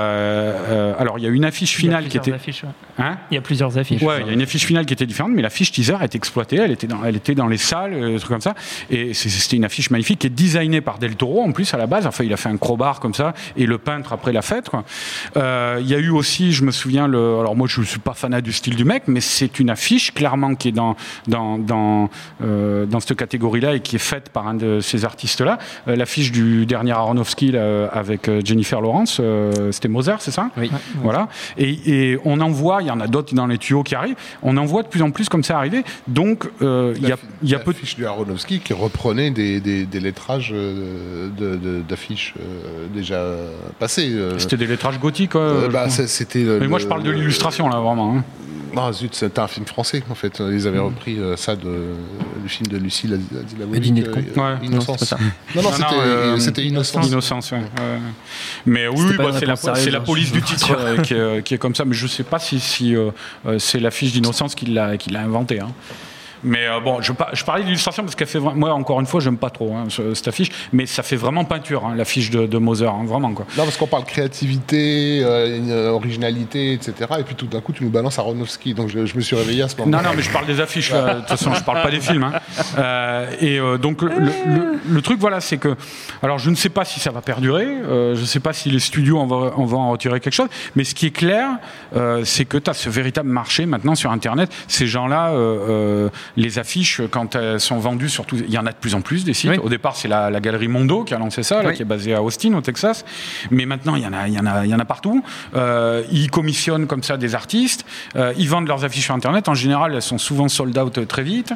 euh, alors il y a une affiche finale qui était. Affiches, ouais. Hein il y a plusieurs affiches. Ouais, il y a une affiche finale qui était différente, mais l'affiche teaser est exploitée. Elle était dans, elle était dans les salles, euh, des trucs comme ça. Et c'est, c'était une affiche magnifique qui est designée par Del Toro en plus à la base. Enfin, il a fait un crowbar comme ça, et le peintre après l'a faite. Quoi. Euh, il y a eu aussi, je me souviens, le. Alors moi, je suis pas fanat du style du mec, mais c'est une affiche clairement qui est dans dans dans euh, dans cette catégorie-là et qui est faite par un de ces artistes là, euh, l'affiche du dernier Aronofsky là, avec euh, Jennifer Lawrence, euh, c'était Mother, c'est ça? Oui. Voilà. Et, et on en voit, il y en a d'autres dans les tuyaux qui arrivent, on en voit de plus en plus comme ça arriver. Donc, euh, il y a, y a peu de... L'affiche du Aronofsky qui reprenait des, des, des lettrages de, de, d'affiches euh, déjà passées. Euh... C'était des lettrages gothiques, quoi. Euh, bah, c'était le, Mais moi, je parle de l'illustration, là, vraiment. Hein. Ah zut, c'était un film français en fait. Ils avaient repris euh, ça de le film de Lucie Le dîner de con. Euh, ouais. Innocence. Non, ça. non, non, non, c'était, non euh, c'était Innocence. Innocence, ouais. ouais. Mais oui, bah, c'est, la, c'est la police du titre euh, qui, est, qui est comme ça. Mais je sais pas si, si euh, c'est l'affiche d'Innocence qui l'a, qui l'a inventé. Hein. Mais euh, bon, je, je parlais d'illustration parce qu'elle fait vraiment, moi encore une fois, j'aime pas trop hein, cette affiche, mais ça fait vraiment peinture, hein, l'affiche de, de Mother, hein, vraiment quoi. Non, parce qu'on parle créativité, euh, originalité, et cetera. Et puis tout d'un coup, tu nous balances Aronofsky, donc je, je me suis réveillé à ce moment-là. Non, non, mais je parle des affiches. De toute façon, je parle pas des films. Hein. Euh, et euh, donc le, le, le truc, voilà, c'est que, alors je ne sais pas si ça va perdurer, euh, je ne sais pas si les studios en vont en, en retirer quelque chose, mais ce qui est clair, euh, c'est que tu as ce véritable marché maintenant sur Internet. Ces gens-là. Euh, euh, Les affiches, quand elles sont vendues, surtout, il y en a de plus en plus des sites. Oui. Au départ, c'est la, la galerie Mondo qui a lancé ça, là, oui. qui est basée à Austin, au Texas. Mais maintenant, il y en a, il y en a, il y en a partout. Euh, ils commissionnent comme ça des artistes. Euh, ils vendent leurs affiches sur Internet. En général, elles sont souvent sold out très vite.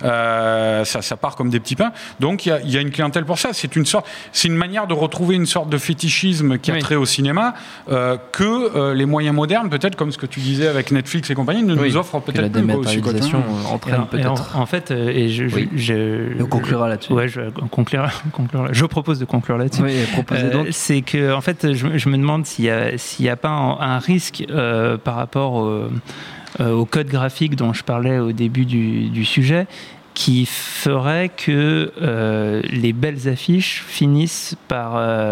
Euh, ça, ça part comme des petits pains. Donc, il y a, il y a une clientèle pour ça. C'est une sorte, c'est une manière de retrouver une sorte de fétichisme qui a oui. trait au cinéma euh, que euh, les moyens modernes, peut-être comme ce que tu disais avec Netflix et compagnie, ne oui. nous offrent peut-être que la dématérialisation entraîne peut-être. En, en fait, euh, et je, oui. je, je, on conclura là-dessus. Ouais, je conclura, conclura. Je propose de conclure là-dessus. Oui, proposez donc. Euh, c'est que, en fait, je, je me demande s'il y a, s'il y a pas un, un risque euh, par rapport au, euh, au code graphique dont je parlais au début du, du sujet, qui ferait que euh, les belles affiches finissent par...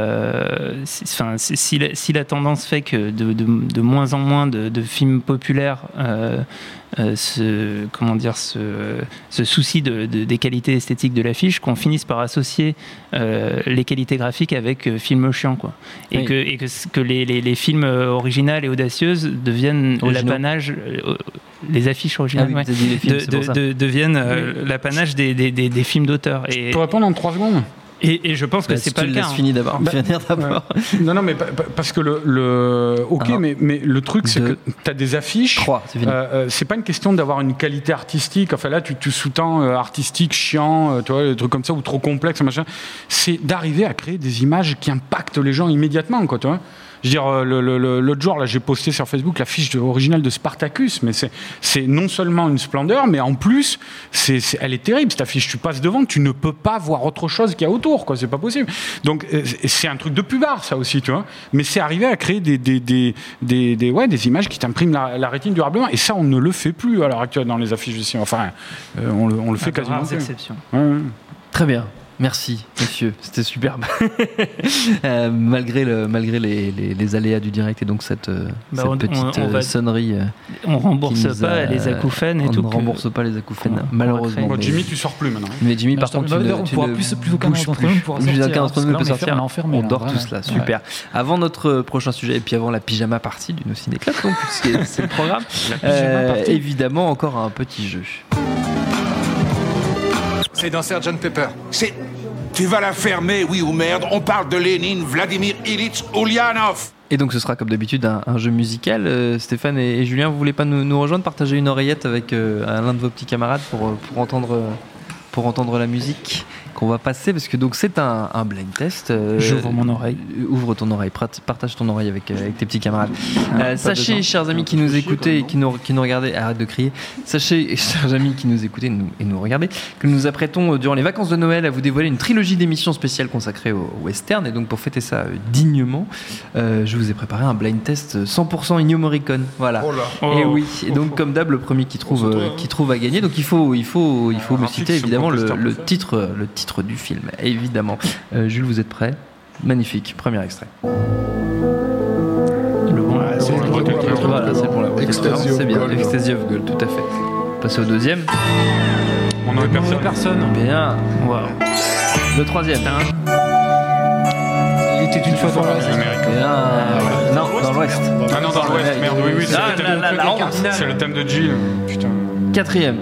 Euh, enfin, si, la, si la tendance fait que de, de, de moins en moins de, de films populaires euh, euh, ce, comment dire, ce, ce souci de, de, des qualités esthétiques de l'affiche, qu'on finisse par associer euh, les qualités graphiques avec euh, films chiants, quoi. Et, oui. que, et que, que les, les, les films originales et audacieuses deviennent Originaux. l'apanage... Euh, les affiches originales ah oui, ouais, les films, de, de, de, deviennent euh, oui. l'apanage des, des, des, des films d'auteur. Et... Je peux répondre en trois secondes. Et, et je pense que bah, c'est si pas tu le cas. Hein. Fini d'abord. Bah, finir d'abord. Ouais. Non, non, mais pa, pa, parce que le, le ok, ah, mais, mais le truc c'est deux, que t'as des affiches. Trois, c'est fini. Euh, euh, c'est pas une question d'avoir une qualité artistique. Enfin là, tu, tu sous-tends euh, artistique, chiant, euh, tu vois, des trucs comme ça ou trop complexe, machin. C'est d'arriver à créer des images qui impactent les gens immédiatement, quoi, tu vois. Je veux dire, le, le, le, l'autre jour, là, j'ai posté sur Facebook la fiche originale de Spartacus, mais c'est, c'est non seulement une splendeur, mais en plus, c'est, c'est, elle est terrible, cette affiche. Tu passes devant, tu ne peux pas voir autre chose qu'il y a autour, quoi. C'est pas possible. Donc, c'est un truc de pubard, ça aussi, tu vois. Mais c'est arrivé à créer des, des, des, des, des, ouais, des images qui t'impriment la, la rétine durablement. Et ça, on ne le fait plus à l'heure actuelle dans les affiches du cinéma. Enfin, euh, on, le, on le fait quasiment. Rares exceptions. Ouais, ouais. Très bien. Merci, monsieur, c'était superbe. euh, malgré le, malgré les, les, les aléas du direct et donc cette, bah cette on, petite on, on va, sonnerie. Euh, on rembourse pas a, les acouphènes et on tout. On ne rembourse pas les acouphènes, on, malheureusement. Bon, Jimmy, tu sors plus maintenant. Mais Jimmy, par contre, tu ne on pourra plus plus aucun d'entre nous pourra sortir. Aucun d'entre nous peut sortir. Enfermé, on dort tous là, super. Ouais. Avant notre prochain sujet et puis avant la pyjama partie du No Ciné Club, donc c'est le programme. euh, évidemment, encore un petit jeu. C'est dans sergent Pepper. C'est. Tu vas la fermer, oui ou merde. On parle de Lénine, Vladimir Ilitch Ulyanov. Et donc ce sera comme d'habitude un, un jeu musical. Euh, Stéphane et, et Julien, vous voulez pas nous, nous rejoindre, partager une oreillette avec euh, l'un de vos petits camarades pour, pour, entendre, pour entendre la musique qu'on va passer, parce que donc c'est un, un blind test. Euh, J'ouvre mon oreille. Ouvre ton oreille, partage ton oreille avec, avec tes petits camarades. Ah, euh, sachez, besoin. Chers amis qui nous écoutaient et qui nous, qui nous regardaient, arrête de crier. Sachez, chers amis qui nous écoutaient nous, et nous regardaient, que nous nous apprêtons durant les vacances de Noël à vous dévoiler une trilogie d'émissions spéciales consacrées au, au western. Et donc pour fêter ça euh, dignement, euh, je vous ai préparé un blind test cent pour cent Ennio Morricone. Voilà. Oh là. Oh. Et oui. Et donc comme d'hab, le premier qui trouve, euh, qui trouve à gagner. Donc il faut, il faut, il faut me citer évidemment le, le titre, le titre du film. Évidemment. Euh, Jules, vous êtes prêt ? Magnifique. Premier extrait. Le bon, ah, c'est pour la voix quelqu'un. Voilà, c'est pour la voix quelqu'un. C'est bien. Ecstasy of Gold, tout à fait. Passer au deuxième. Mon nom est personne. personne. Bien. Wow. Le troisième. Il était une fois dans l'Ouest. Bien. Non, dans l'Ouest. Ah non, dans l'Ouest. Merde, oui, oui. C'est le thème de Jill. Putain. Quatrième.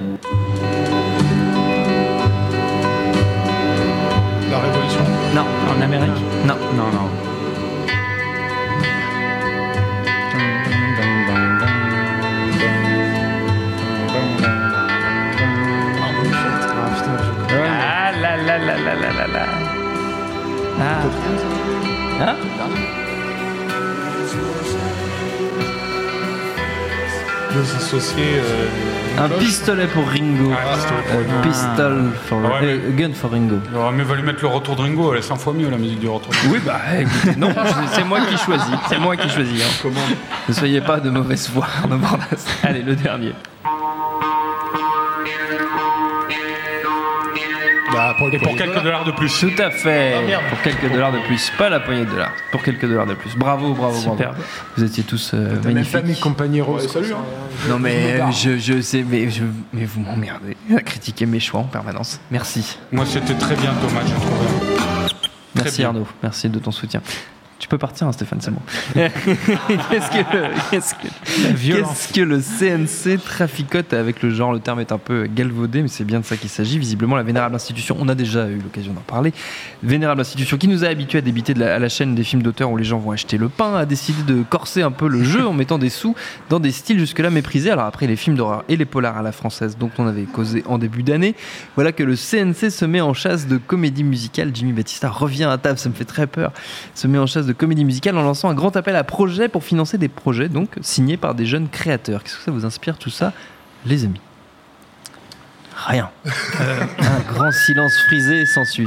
La Révolution. Non. En Amérique. Non. Non, non. Ah là là là là là là là. Ah. Hein? Deux associés. Euh, un pistolet pour Ringo. Ah, ah. Pistol for ah, ouais, euh, gun for Ringo. Il aurait mieux valu mettre le retour de Ringo, elle est cent fois mieux la musique du retour de Ringo. Oui, bah écoutez, non, c'est moi qui choisis. C'est moi qui choisis. Hein. Comment ? Ne soyez pas de mauvaise foi, Arnaud Bordas. Allez, le dernier. Bah, pour, Et pour quelques dollars. dollars de plus. Tout à fait. Ah, pour quelques dollars de plus. Pas la poignée de dollars. Pour quelques dollars de plus. Bravo, bravo, Super. bravo. Vous étiez tous euh, magnifiques. Même famille, compagnie rose. Ouais, salut. Hein. Non mais je, je sais, mais, je, mais vous m'emmerdez à critiquer mes choix en permanence. Merci. Moi, c'était très bien Thomas, j'ai trouvé. Merci bien. Arnaud. Merci de ton soutien. Tu peux partir, hein, Stéphane, c'est bon. qu'est-ce, que le, qu'est-ce, que, qu'est-ce que le C N C traficote avec le genre ? Le terme est un peu galvaudé, mais c'est bien de ça qu'il s'agit. Visiblement, la vénérable institution, on a déjà eu l'occasion d'en parler, vénérable institution qui nous a habitués à débiter de la, à la chaîne des films d'auteur où les gens vont acheter le pain, a décidé de corser un peu le jeu en mettant des sous dans des styles jusque-là méprisés. Alors après les films d'horreur et les polars à la française dont on avait causé en début d'année, voilà que le C N C se met en chasse de comédie musicale. Jimmy Battista revient à table, ça me fait très peur. Se met en chasse de comédie musicale en lançant un grand appel à projets pour financer des projets donc signés par des jeunes créateurs. Qu'est-ce que ça vous inspire tout ça, les amis ? Rien. Euh, un grand silence frisé s'ensuit.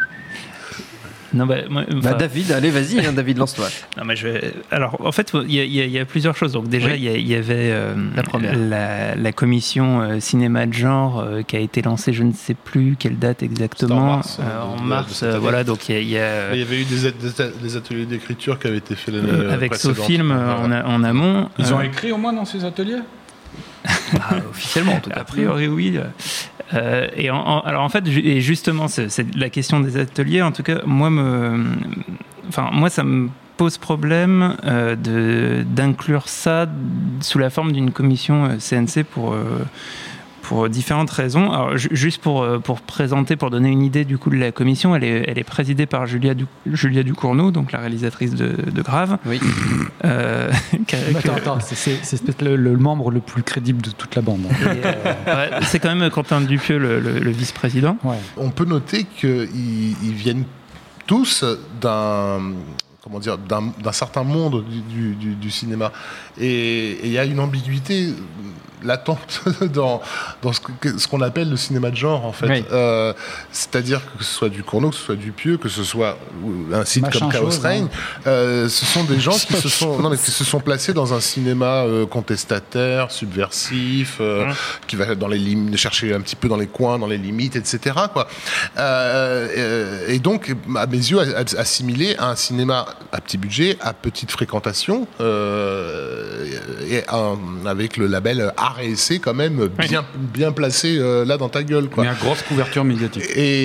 Non, bah, moi, bah David, allez, vas-y, hein, David, lance-toi. Non, mais je vais... Alors, en fait, il y, y, y a plusieurs choses. Donc, déjà, il oui. y, y avait euh, la, première. La, la commission euh, cinéma de genre euh, qui a été lancée, je ne sais plus quelle date exactement. En mars. Euh, en mars, euh, voilà. Donc, il y, y a. Il y avait eu des, des, des ateliers d'écriture qui avaient été faits l'année euh, avec Sofilm en, en amont. Ils ont écrit au moins dans ces ateliers ? Bah, officiellement, en tout cas. A priori, oui. Euh, et en, en, alors en fait, et justement, c'est, c'est la question des ateliers. En tout cas, moi, me, enfin, moi, ça me pose problème euh, de d'inclure ça sous la forme d'une commission C N C pour. Euh, pour différentes raisons. Alors, ju- juste pour, pour présenter, pour donner une idée du coup de la commission, elle est, elle est présidée par Julia, du- Julia Ducournau, donc la réalisatrice de, de Grave. Oui. Euh, attends, attends, c'est, c'est, c'est le, le membre le plus crédible de toute la bande. Et, euh, ouais, c'est quand même Quentin Dupieux, le, le, le vice-président. Ouais. On peut noter qu'ils ils viennent tous d'un... comment dire, d'un, d'un certain monde du, du, du cinéma. Et il y a une ambiguïté latente dans, dans ce, que, ce qu'on appelle le cinéma de genre, en fait. Oui. Euh, c'est-à-dire que ce soit du Cournot, que ce soit du Pieux, que ce soit un site Machin comme Chaos chose, Reign, hein. euh, ce sont des gens qui se sont, non, mais qui se sont placés dans un cinéma euh, contestataire, subversif, euh, mmh. qui va dans les lim- chercher un petit peu dans les coins, dans les limites, et cetera, quoi. Euh, et donc, à mes yeux, assimilé à un cinéma à petit budget, à petite fréquentation, euh, et un, avec le label Art et Essai quand même bien, oui. bien placé euh, là dans ta gueule, quoi. Mais à grosse couverture médiatique.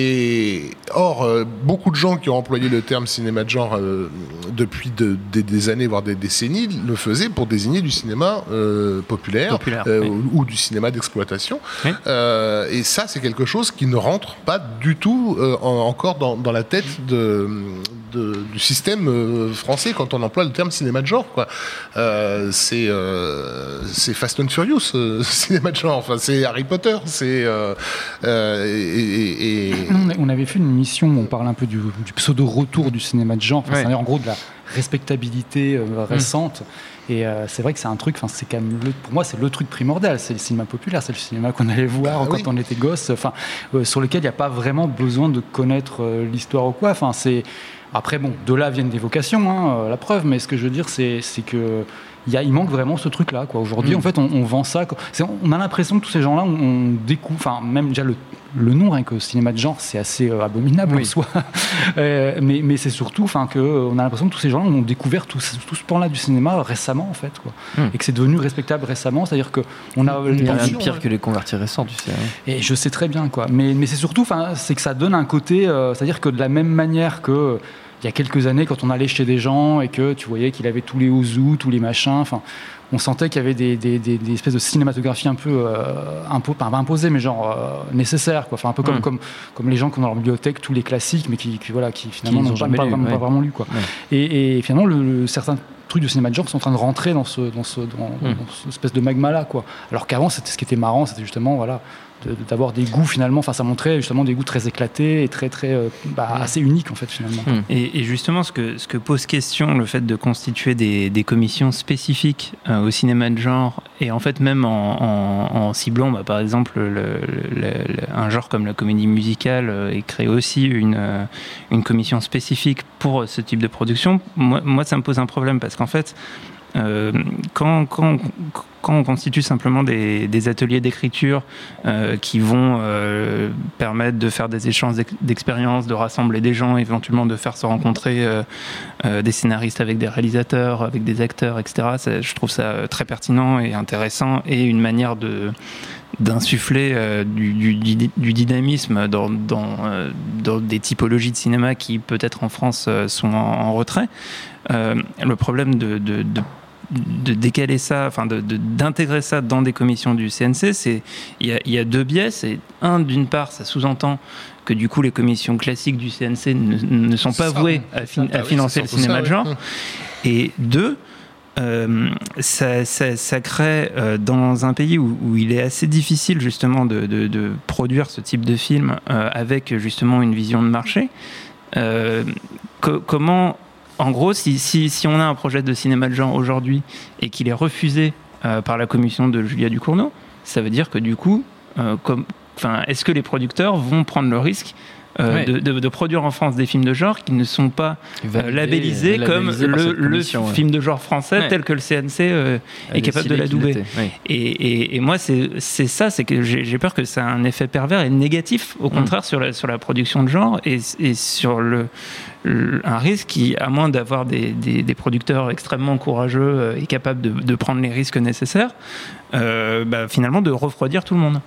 Et or, euh, beaucoup de gens qui ont employé le terme cinéma de genre euh, depuis de, de, des années, voire des décennies, le faisaient pour désigner du cinéma euh, populaire, populaire euh, oui. ou, ou du cinéma d'exploitation. Oui. Euh, et ça, c'est quelque chose qui ne rentre pas du tout euh, en, encore dans, dans la tête de, de, du système euh, français quand on emploie le terme cinéma de genre, quoi. Euh, c'est, euh, c'est Fast and Furious, euh, cinéma de genre. Enfin, c'est Harry Potter. C'est euh, euh, et, et... On avait fait une émission où on parle un peu du, du pseudo-retour du cinéma de genre. Enfin, ouais. C'est en gros de la respectabilité euh, récente. Mmh. Et euh, c'est vrai que c'est un truc, enfin, c'est quand même le, pour moi, c'est le truc primordial. C'est le cinéma populaire, c'est le cinéma qu'on allait voir ah, quand oui. on était gosse. Enfin, euh, sur lequel il n'y a pas vraiment besoin de connaître euh, l'histoire ou quoi. Enfin, c'est après bon, de là viennent des vocations, hein, euh, la preuve. Mais ce que je veux dire, c'est, c'est que Il, y a, il manque vraiment ce truc-là, quoi. Aujourd'hui, mmh. en fait, on, on vend ça. C'est, on a l'impression que tous ces gens-là, on, on découvre. Enfin, même déjà le, le nom, rien que cinéma de genre, c'est assez euh, abominable oui. en soi. euh, mais, mais c'est surtout, enfin, que on a l'impression que tous ces gens-là ont découvert tout, tout ce pan-là du cinéma récemment, en fait, quoi. Mmh. Et que c'est devenu respectable récemment. C'est-à-dire que on a. Il y a rien de pire que les convertis récents, tu sais. Et je sais très bien, quoi. Mais, mais c'est surtout, enfin, c'est que ça donne un côté. Euh, c'est-à-dire que de la même manière que. Il y a quelques années, quand on allait chez des gens et que tu voyais qu'il avait tous les ouzous, tous les machins, enfin, on sentait qu'il y avait des, des, des, des espèces de cinématographie un peu euh, impo, pas imposée, mais genre euh, nécessaire, quoi. Enfin, un peu comme, mmh. comme, comme les gens qui ont dans leur bibliothèque tous les classiques, mais qui, qui, voilà, qui finalement qui n'ont jamais pas, lu, pas, ouais. pas vraiment lu, quoi. Ouais. Et, et finalement, le, le, certains trucs de cinéma de genre sont en train de rentrer dans ce, dans ce, dans, mmh. dans cette espèce de magma-là, quoi. Alors qu'avant, c'était, ce qui était marrant, c'était justement, voilà, De, d'avoir des goûts finalement, enfin ça montrait justement des goûts très éclatés et très très euh, bah, assez uniques en fait finalement. Mmh. Et, et justement ce que ce que pose question le fait de constituer des, des commissions spécifiques euh, au cinéma de genre et en fait même en, en, en ciblant bah, par exemple le, le, le, le, un genre comme la comédie musicale euh, et créer aussi une euh, une commission spécifique pour ce type de production. Moi, moi ça me pose un problème parce qu'en fait Euh, quand, quand, quand on constitue simplement des, des ateliers d'écriture euh, qui vont euh, permettre de faire des échanges d'expériences, de rassembler des gens, éventuellement de faire se rencontrer euh, euh, des scénaristes avec des réalisateurs, avec des acteurs, et cetera, ça, je trouve ça très pertinent et intéressant et une manière de d'insuffler euh, du, du, du dynamisme dans, dans, euh, dans des typologies de cinéma qui peut-être en France euh, sont en, en retrait. Euh, le problème de, de, de de décaler ça, enfin de, de, d'intégrer ça dans des commissions du C N C, c'est il y a, y a deux biais. C'est un, d'une part, ça sous-entend que du coup les commissions classiques du C N C ne, ne sont pas vouées à, fin, à financer oui, le cinéma ça, de genre. Oui. Et deux, euh, ça, ça, ça crée euh, dans un pays où, où il est assez difficile justement de, de, de produire ce type de film euh, avec justement une vision de marché. Euh, co- comment En gros, si, si, si on a un projet de cinéma de genre aujourd'hui et qu'il est refusé euh, par la commission de Julia Ducournau, ça veut dire que du coup, euh, comme, est-ce que les producteurs vont prendre le risque euh, ouais. de, de, de produire en France des films de genre qui ne sont pas euh, labellisés comme le, le film ouais. de genre français ouais. tel que le C N C euh, est capable de l'adouber. Oui. Et, et, et moi, c'est, c'est ça, c'est que j'ai, j'ai peur que ça a un effet pervers et négatif, au contraire, mmh. sur, la, sur la production de genre et, et sur le, le, un risque qui, à moins d'avoir des, des, des producteurs extrêmement courageux et capables de, de prendre les risques nécessaires, euh, bah, finalement de refroidir tout le monde.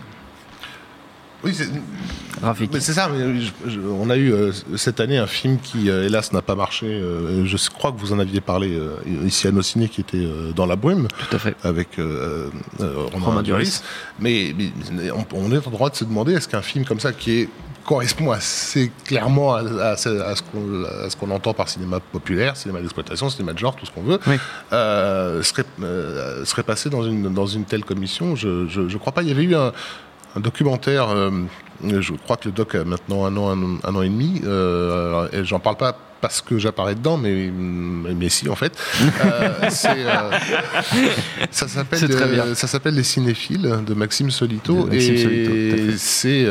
Oui, c'est, mais c'est ça. Mais je, je, on a eu euh, cette année un film qui, euh, hélas, n'a pas marché. Euh, je crois que vous en aviez parlé euh, ici à nos ciné, qui était euh, Dans la brume, tout à fait, avec euh, euh, Romain Duris. Mais, mais on, on est en droit de se demander est-ce qu'un film comme ça, qui est correspond assez clairement à, à, à, ce qu'on, à ce qu'on entend par cinéma populaire, cinéma d'exploitation, cinéma de genre, tout ce qu'on veut, oui. euh, serait, euh, serait passé dans une, dans une telle commission. Je ne crois pas. Il y avait eu un Un documentaire, euh, je crois que le doc a maintenant un an, un, un an et demi, euh, et j'en parle pas parce que j'apparais dedans, mais, mais si, en fait. Euh, c'est, euh, ça, s'appelle, euh, ça s'appelle Les Cinéphiles de Maxime Solito. De Maxime et Solito, c'est,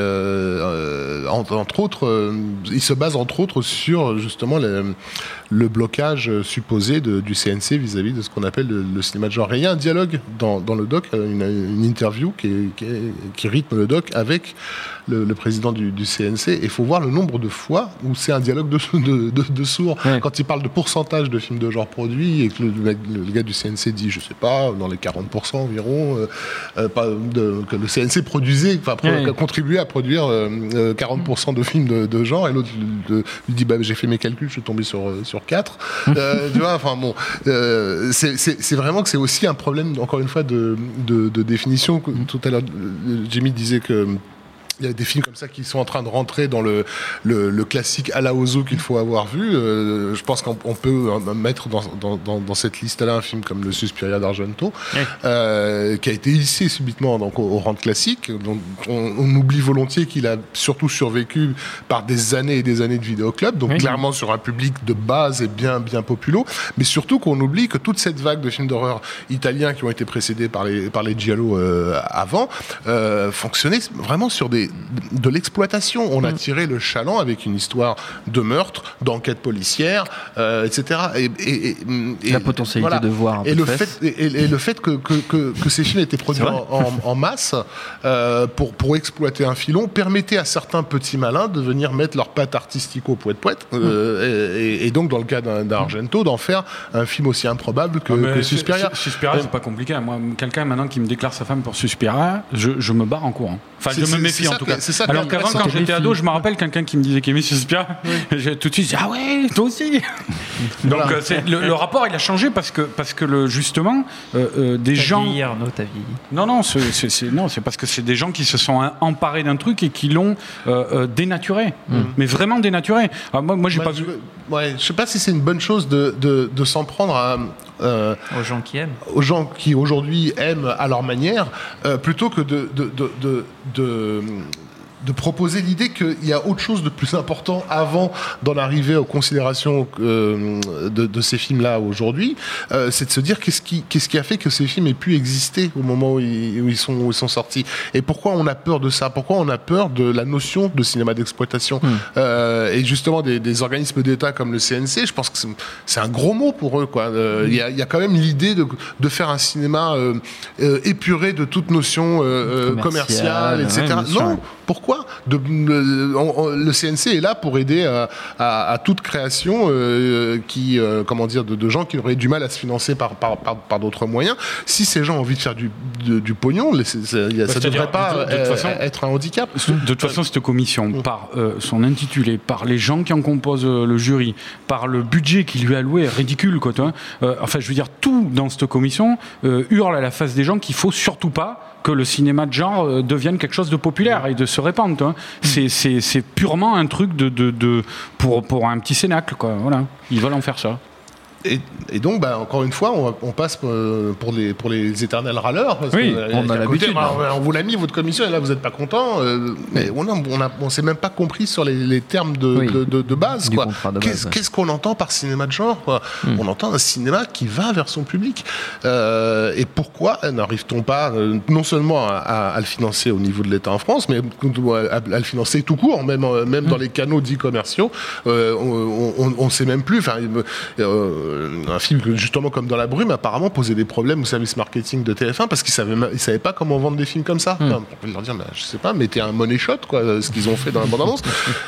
euh, euh, entre, entre autres, euh, il se base entre autres sur justement le, le blocage supposé de, du C N C vis-à-vis de ce qu'on appelle le, le cinéma de genre. Et il y a un dialogue dans, dans le doc, une, une interview qui, est, qui, est, qui rythme le doc avec le, le président du, du C N C. Et il faut voir le nombre de fois où c'est un dialogue de, de, de, de sourds. Ouais. Quand il parle de pourcentage de films de genre produits et que le, le, le gars du C N C dit, je sais pas, dans les quarante pour cent environ, euh, euh, pas de, que le C N C produisait, enfin, ouais. contribuait à produire euh, quarante pour cent de films de, de genre, et l'autre lui dit, bah, j'ai fait mes calculs, je suis tombé sur, sur quatre. euh, tu vois, enfin bon, euh, c'est, c'est, c'est vraiment que c'est aussi un problème, encore une fois, de, de, de définition. Tout à l'heure, Jimmy disait que il y a des films comme ça qui sont en train de rentrer dans le, le, le classique à la Ozu qu'il faut avoir vu. Euh, je pense qu'on on peut mettre dans, dans, dans, dans cette liste-là un film comme Le Suspiria d'Argento, oui. euh, qui a été hissé subitement donc, au, au rang de classique. Donc, on, on oublie volontiers qu'il a surtout survécu par des années et des années de vidéoclub, donc oui. clairement sur un public de base et bien, bien populo, mais surtout qu'on oublie que toute cette vague de films d'horreur italiens qui ont été précédés par les, par les giallo euh, avant euh, fonctionnaient vraiment sur des de l'exploitation. On a tiré le chaland avec une histoire de meurtre, d'enquête policière, euh, et cetera. Et, et, et, et la potentialité voilà. de voir un peu et de le fait et, et le fait que, que, que, que ces films étaient produits en, en, en masse euh, pour, pour exploiter un filon permettait à certains petits malins de venir mettre leur patte artistique au poète-poète euh, mmh. et, et donc dans le cas d'un, d'un Argento d'en faire un film aussi improbable que, ah que Suspiria. Suspiria, c'est pas compliqué. Moi, quelqu'un maintenant qui me déclare sa femme pour Suspiria, je, je me barre en courant. Enfin, c'est, je me méfie en tout cas. Ça, alors qu'avant, quand j'étais ado, je me rappelle quelqu'un qui me disait qu'il aimait Suspiria. Oui. J'ai tout de suite dit ah ouais, toi aussi. Donc voilà. c'est, le, le rapport il a changé parce que parce que le, justement euh, euh, des t'as gens. Vieilli, Arnaud, t'as vieilli. Non non, c'est, c'est, c'est, non, c'est parce que c'est des gens qui se sont emparés d'un truc et qui l'ont euh, euh, dénaturé, mm. mais vraiment dénaturé. Alors moi, moi j'ai ouais, pas je, vu. Ouais, je sais pas si c'est une bonne chose de de, de s'en prendre à. Euh, aux gens qui aiment, aux gens qui aujourd'hui aiment à leur manière, euh, plutôt que de de de, de, de de proposer l'idée qu'il y a autre chose de plus important avant d'en arriver aux considérations euh, de, de ces films-là aujourd'hui, euh, c'est de se dire qu'est-ce qui, qu'est-ce qui a fait que ces films aient pu exister au moment où ils, où ils, sont, où ils sont sortis. Et pourquoi on a peur de ça ? Pourquoi on a peur de la notion de cinéma d'exploitation ? mmh. euh, Et justement, des, des organismes d'État comme le C N C, je pense que c'est, c'est un gros mot pour eux, quoi. Euh, il mmh. y a, y a quand même l'idée de, de faire un cinéma euh, euh, épuré de toute notion euh, commerciale, et cetera. Ouais, non, pourquoi ? De, le, on, le C N C est là pour aider à, à, à toute création euh, qui, euh, comment dire, de, de gens qui auraient du mal à se financer par, par, par, par d'autres moyens. Si ces gens ont envie de faire du, de, du pognon, les, ça ne bah, devrait pas de, de euh, façon, être un handicap. De toute façon, cette commission, mmh. par euh, son intitulé, par les gens qui en composent euh, le jury, par le budget qui lui est alloué, est ridicule, quoi. Toi, euh, enfin, je veux dire, tout dans cette commission euh, hurle à la face des gens qu'il faut surtout pas que le cinéma de genre devienne quelque chose de populaire et de se répandre. Hein. C'est, c'est, c'est purement un truc de, de, de, pour, pour un petit cénacle, quoi. Voilà. Ils veulent en faire ça. Et, et donc, bah, encore une fois, on, on passe pour les, pour les éternels râleurs. Parce oui, que, on a l'habitude. Côté, on, on vous l'a mis, votre commission, et là, vous n'êtes pas content. Euh, mais on ne on on s'est même pas compris sur les, les termes de, oui, de, de, de base. Quoi. De qu'est-ce, base ouais. qu'est-ce qu'on entend par cinéma de genre, quoi hmm. On entend un cinéma qui va vers son public. Euh, et pourquoi n'arrive-t-on pas, euh, non seulement à, à, à le financer au niveau de l'État en France, mais à, à le financer tout court, même, même hmm. dans les canaux dits commerciaux. Euh, on ne sait même plus. Enfin, euh, un film que, justement comme Dans la brume, apparemment posait des problèmes au service marketing de T F un parce qu'ils savaient, ils savaient pas comment vendre des films comme ça. Mm. Enfin, on peut leur dire, bah, je sais pas, mettez un money shot, quoi, ce qu'ils ont fait dans la bande-annonce.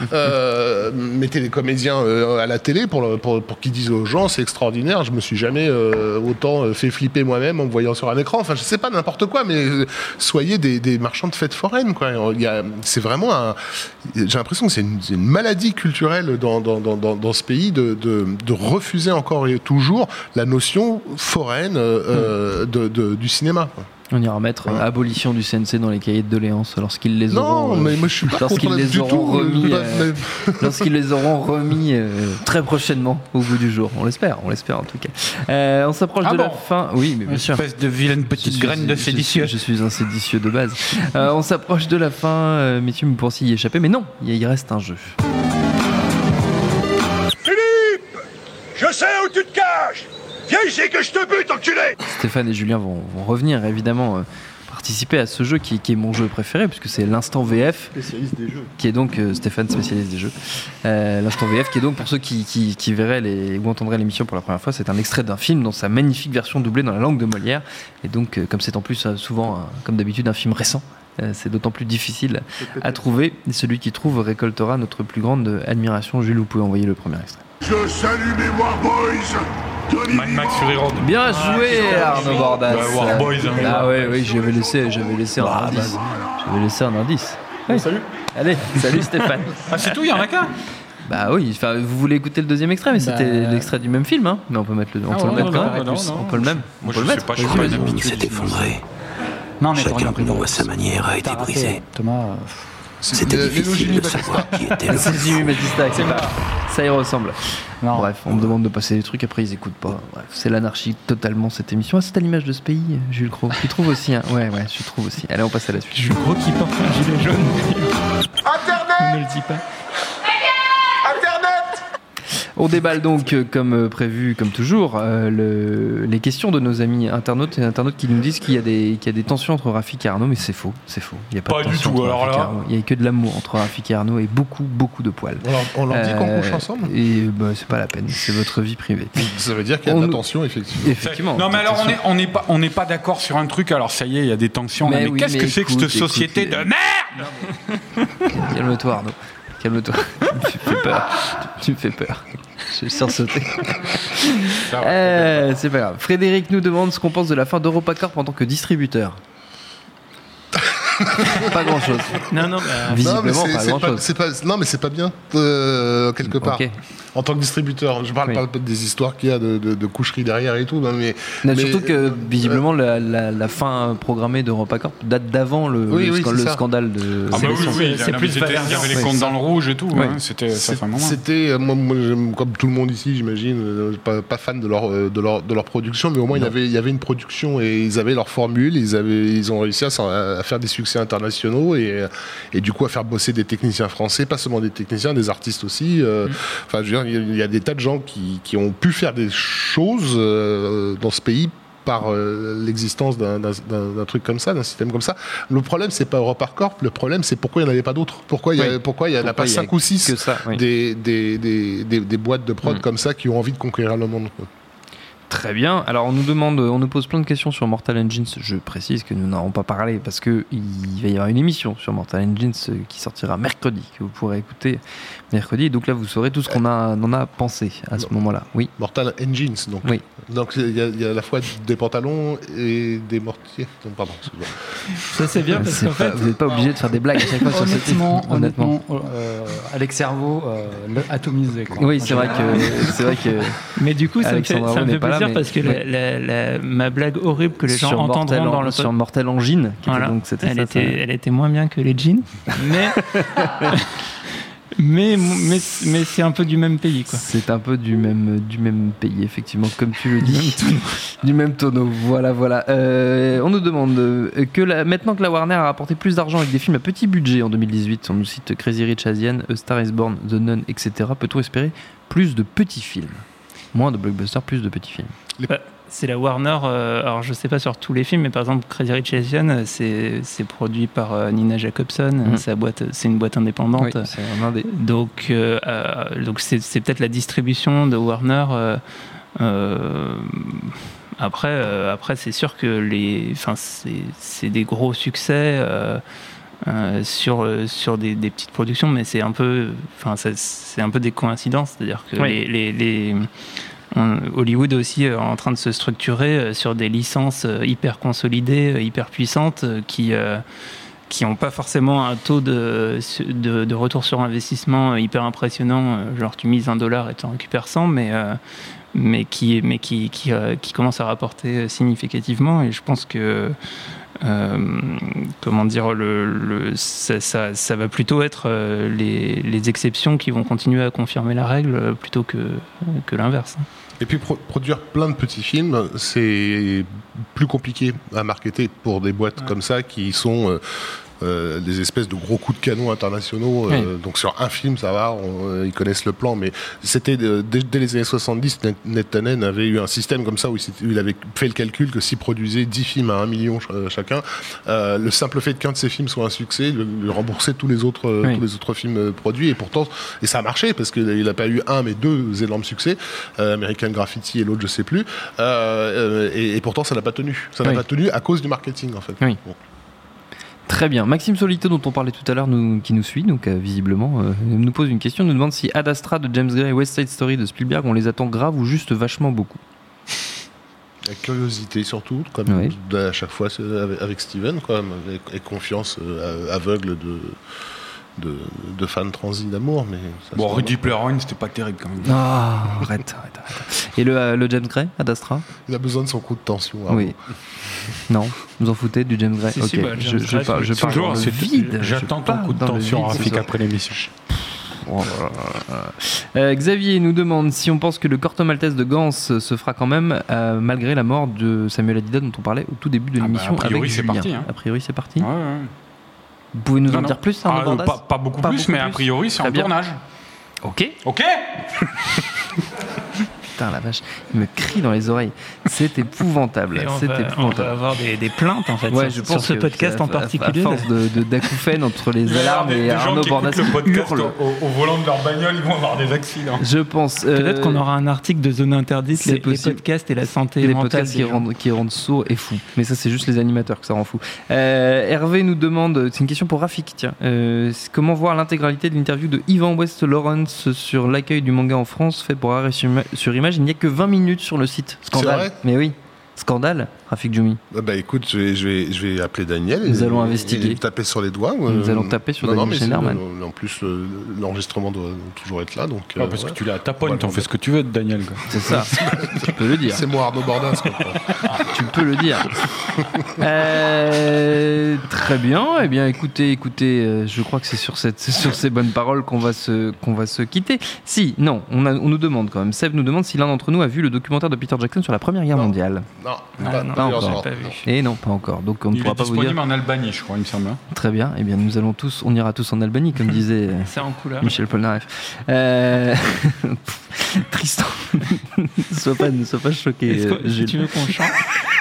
euh, mettez des comédiens euh, à la télé pour, pour, pour qu'ils disent aux gens, c'est extraordinaire, je me suis jamais euh, autant fait flipper moi-même en me voyant sur un écran. Enfin, je sais pas, n'importe quoi, mais euh, soyez des, des marchands de fêtes foraines, quoi. Il y a, c'est vraiment un. J'ai l'impression que c'est une, c'est une maladie culturelle dans, dans, dans, dans, dans ce pays de, de, de refuser encore et toujours la notion foraine euh, de, de, du cinéma. On ira mettre ouais. abolition du C N C dans les cahiers de doléances lorsqu'ils les auront. Non, mais moi je suis pas lorsqu'ils les auront tout, remis, euh, lorsqu'ils les auront remis euh, très prochainement au bout du jour. On l'espère, on l'espère en tout cas. Euh, on s'approche ah de bon. la fin. Oui, mais bien sûr. Une espèce de vilaine petite suis, graine de séditieux. Je, je suis un séditieux de base. euh, on s'approche de la fin, euh, messieurs, pour s'y échapper. Mais non, il reste un jeu. Viens ici que je te bute, enculé. Stéphane et Julien vont, vont revenir évidemment euh, participer à ce jeu qui, qui est mon jeu préféré puisque c'est l'instant V F. Spécialiste des jeux. Qui est donc euh, Stéphane, spécialiste des jeux. Euh, l'instant V F qui est donc pour ceux qui, qui, qui verraient les, ou entendraient l'émission pour la première fois, c'est un extrait d'un film dans sa magnifique version doublée dans la langue de Molière. Et donc euh, comme c'est en plus euh, souvent, euh, comme d'habitude, un film récent, euh, c'est d'autant plus difficile à trouver. Et celui qui trouve récoltera notre plus grande admiration. Jules, vous pouvez envoyer le premier extrait. Je salue mes Warboys. Mad Max Fury Road. Bien joué, ah, Arnaud Bordas. Bah, Warboys. Hein. Ah oui, oui, j'avais laissé, j'avais laissé un bah, indice. Bah, j'avais laissé un indice. Oui. Salut. Allez, salut Stéphane. Ah c'est tout, il y en a qu'un. Bah oui, enfin, vous voulez écouter le deuxième extrait, mais bah... c'était l'extrait du même film, hein. Mais on peut mettre le, on ah, peut ouais, le mettre non, non, non, non. On peut le même. Moi, on peut je le mettre. Pas, je crois, le monde s'est effondré. Non, mais chacun de nous à sa manière a été brisé. Thomas. C'était difficile de savoir qui était le C'est Jimmy Batista, c'est pas. Ça y ressemble. Non. Bref, on me demande de passer des trucs, après ils écoutent pas. Bref, c'est l'anarchie totalement cette émission. Ah, c'est à l'image de ce pays, Jules Cros. Tu trouves aussi, hein. Ouais, ouais, je trouve aussi. Allez, on passe à la suite. Jules Cros qui porte un gilet jaune. Internet. On ne le dit pas. On déballe donc, euh, comme euh, prévu, comme toujours, euh, le, les questions de nos amis internautes et internautes qui nous disent qu'il y a des, qu'il y a des tensions entre Rafik et Arnaud, mais c'est faux, c'est faux. Il n'y a pas, pas de du tension tout, entre alors Rafik là. et Arnaud. Il n'y a que de l'amour entre Rafik et Arnaud et beaucoup, beaucoup de poils. On leur, on leur dit euh, qu'on couche ensemble. Et bah, c'est pas la peine, c'est votre vie privée. Ça veut dire qu'il y a on de la nous... tension, effectivement. effectivement. Non, mais alors on n'est on est pas, on n'est pas d'accord sur un truc, alors ça y est, il y a des tensions. Mais, là, mais oui, qu'est-ce mais que c'est que cette société écoute, de merde. Calme-toi, Arnaud. Calme-toi. Tu me fais peur. Tu me fais peur. Je vais sursauter. euh, c'est pas grave. Frédéric nous demande ce qu'on pense de la fin d'EuropaCorp en tant que distributeur. Pas grand chose. Non, non, bah... visiblement non, mais c'est, pas c'est grand pas, chose. C'est pas, non, mais c'est pas bien, euh, quelque part. Okay. En tant que distributeur, je parle oui. pas des histoires qu'il y a de, de, de coucherie derrière et tout, non, mais, non, mais surtout que euh, visiblement la, la, la fin programmée d'EuropaCorp date d'avant le, oui, le, oui, scan, le scandale de. Ah bah oui, oui, c'est plus il y avait les comptes oui, dans le rouge et tout. Oui. Hein, c'était ça fait un moment. C'était moi, moi, comme tout le monde ici, j'imagine, pas, pas fan de leur de leur de leur production, mais au moins il y avait il y avait une production et ils avaient leur formule, ils avaient ils ont réussi à, à faire des succès internationaux et et du coup à faire bosser des techniciens français, pas seulement des techniciens, des artistes aussi. Euh, mmh. Enfin, je veux dire, il y a des tas de gens qui, qui ont pu faire des choses euh, dans ce pays par euh, l'existence d'un, d'un, d'un truc comme ça, d'un système comme ça. Le problème, c'est pas EuropaCorp, le problème, c'est pourquoi il n'y en avait pas d'autres. Pourquoi il oui. n'y en a pas cinq ou six oui. des, des, des, des, des boîtes de prod mmh. comme ça qui ont envie de conquérir le monde, quoi. Très bien. Alors on nous demande, on nous pose plein de questions sur Mortal Engines. Je précise que nous n'avons pas parlé parce que il va y avoir une émission sur Mortal Engines qui sortira mercredi, que vous pourrez écouter mercredi. Et donc là, vous saurez tout ce qu'on a, en a pensé à ce moment-là. Oui. Mortal Engines, donc. Oui. Donc il y, y a à la fois des pantalons et des mortiers. Non, pardon. Ça c'est bien parce qu'en fait, vous n'êtes pas obligé de faire des blagues à chaque fois sur ce titre. Honnêtement, euh, Alex Servo, euh, atomisé. Quoi. Oui, c'est vrai que, c'est vrai que. Mais du coup, ça me fait, ça me fait plaisir. Mais, parce que ouais. la, la, la, ma blague horrible que les gens sur entendront Mortel, dans le sur Mortal Engine, qui voilà. était donc, c'était elle, ça, était, ça... elle était moins bien que les jeans, mais, mais, mais, mais c'est un peu du même pays, quoi. C'est un peu du même, du même pays, effectivement, comme tu le dis. Du même tonneau, voilà, voilà. Euh, on nous demande que la, maintenant que la Warner a rapporté plus d'argent avec des films à petit budget en deux mille dix-huit, on nous cite Crazy Rich Asian, A Star Is Born, The Nun, et cetera. Peut-on espérer plus de petits films ? Moins de blockbusters, plus de petits films. Bah, c'est la Warner, euh, alors je sais pas sur tous les films, mais par exemple Crazy Rich Asian, c'est, c'est produit par euh, Nina Jacobson, mmh. c'est, boîte, c'est une boîte indépendante. Oui, c'est un indé. Donc, euh, euh, donc c'est, c'est peut-être la distribution de Warner. Euh, euh, après, euh, après, c'est sûr que les, c'est, c'est des gros succès. Euh, Euh, sur sur des, des petites productions, mais c'est un peu, enfin c'est un peu des coïncidences, c'est-à-dire que oui. les, les, les on, Hollywood est aussi euh, en train de se structurer euh, sur des licences euh, hyper consolidées, euh, hyper puissantes, euh, qui euh, qui n'ont pas forcément un taux de, de de retour sur investissement euh, hyper impressionnant, euh, genre tu mises un dollar et tu en récupères cent, mais euh, mais qui mais qui qui, euh, qui commence à rapporter significativement, et je pense que Euh, comment dire, le, le, ça, ça, ça va plutôt être euh, les, les exceptions qui vont continuer à confirmer la règle euh, plutôt que, que l'inverse. Et puis pro- produire plein de petits films, c'est plus compliqué à marketer pour des boîtes ouais. comme ça qui sont euh, euh, des espèces de gros coups de canon internationaux. Euh, oui. Donc sur un film, ça va, on, ils connaissent le plan, mais c'était euh, dès, dès les années soixante-dix, Ned Tannen avait eu un système comme ça où il avait fait le calcul que s'il produisait dix films à un million ch- chacun, euh, le simple fait qu'un de ces films soit un succès, lui, lui rembourser tous les autres, oui. tous les autres films produits, et pourtant, et ça a marché parce qu'il n'a pas eu un mais deux énormes succès, euh, American Graffiti et l'autre je sais plus, euh, et, et pourtant ça n'a pas tenu, ça n'a oui. pas tenu à cause du marketing en fait. Oui. Bon. Très bien. Maxime Solito, dont on parlait tout à l'heure, nous, qui nous suit, donc euh, visiblement, euh, nous pose une question, nous demande si Ad Astra de James Gray et West Side Story de Spielberg, on les attend grave ou juste vachement beaucoup. La curiosité surtout, comme oui. à chaque fois avec, avec Steven, quoi, et, et confiance euh, aveugle de, de, de fans transis d'amour. Mais ça bon, Rudy Player One, c'était pas terrible quand même. Ah, arrête, arrête, arrête. Et le, le James Gray, Ad Astra ? Il a besoin de son coup de tension. Oui. Non, vous en foutez du James Gray ? Si, Ok, si, bah, je, je, je, par, je parle dans le vide. J'attends ton coup de tension, Rafik, après l'émission. Oh là là. Euh, Xavier nous demande si on pense que le Corto Maltese de Gans se fera quand même euh, malgré la mort de Samuel Hadida dont on parlait au tout début de l'émission. Ah bah, a priori, avec c'est Julien. parti. Hein. A priori, c'est parti. Ouais, ouais. Vous pouvez nous non, en non. dire plus hein, ah, pas, pas beaucoup pas plus, beaucoup mais plus. A priori, c'est Très en bien. Tournage. Ok. Ok. Putain, la vache, il me crie dans les oreilles. C'est épouvantable. On C'est va, épouvantable. On va avoir des, des plaintes en fait ouais, sur, je sur pense ce podcast à, en particulier. À force de, de, d'acouphènes entre les alarmes et Arnaud Bordas qui hurle au, au volant de leur bagnole, ils vont avoir des accidents. Je pense. Euh, Peut-être qu'on aura un article de Zone Interdite, les, les podcasts et la santé les mentale. Les podcasts qui rendent, qui rendent sourds et fous. Mais ça, c'est juste les animateurs que ça rend fou. Euh, Hervé nous demande, c'est une question pour Rafik, tiens. Euh, comment voir l'intégralité de l'interview de Ivan West Lawrence sur l'accueil du manga en France fait pour Arrêt sur Image. Il n'y a que vingt minutes sur le site. Scandale. Mais oui. Scandale, Rafik Djoumi. Bah, bah écoute, je vais, je, vais, je vais appeler Daniel. Nous et, allons et, investiguer. Et taper sur les doigts. Nous euh, allons taper sur non, Daniel Schneiderman. En plus, le, l'enregistrement doit toujours être là. Donc, ah, parce euh, que ouais. tu l'as à ta pointe, t'en fais ce que tu veux de Daniel. Quoi. C'est ça. Tu peux le dire. C'est moi Arnaud Bordas. Tu peux le dire. euh, très bien. Eh bien, écoutez, écoutez, euh, je crois que c'est sur, cette, c'est sur ces bonnes paroles qu'on va se, qu'on va se quitter. Si, non, on, a, on nous demande quand même. Seb nous demande si l'un d'entre nous a vu le documentaire de Peter Jackson sur la Première Guerre non. mondiale. Non, ah, pas, non, pas encore. Pas vu. Et non, pas encore. Donc on ne pourra pas vous dire. Il est disponible en Albanie, je crois, il me semble. Très bien. Eh bien, nous allons tous, on ira tous en Albanie, comme disait C'est en couleur. Michel Polnareff. Euh... Tristan, ne sois pas, ne sois pas choqué. Que, si tu veux qu'on chante.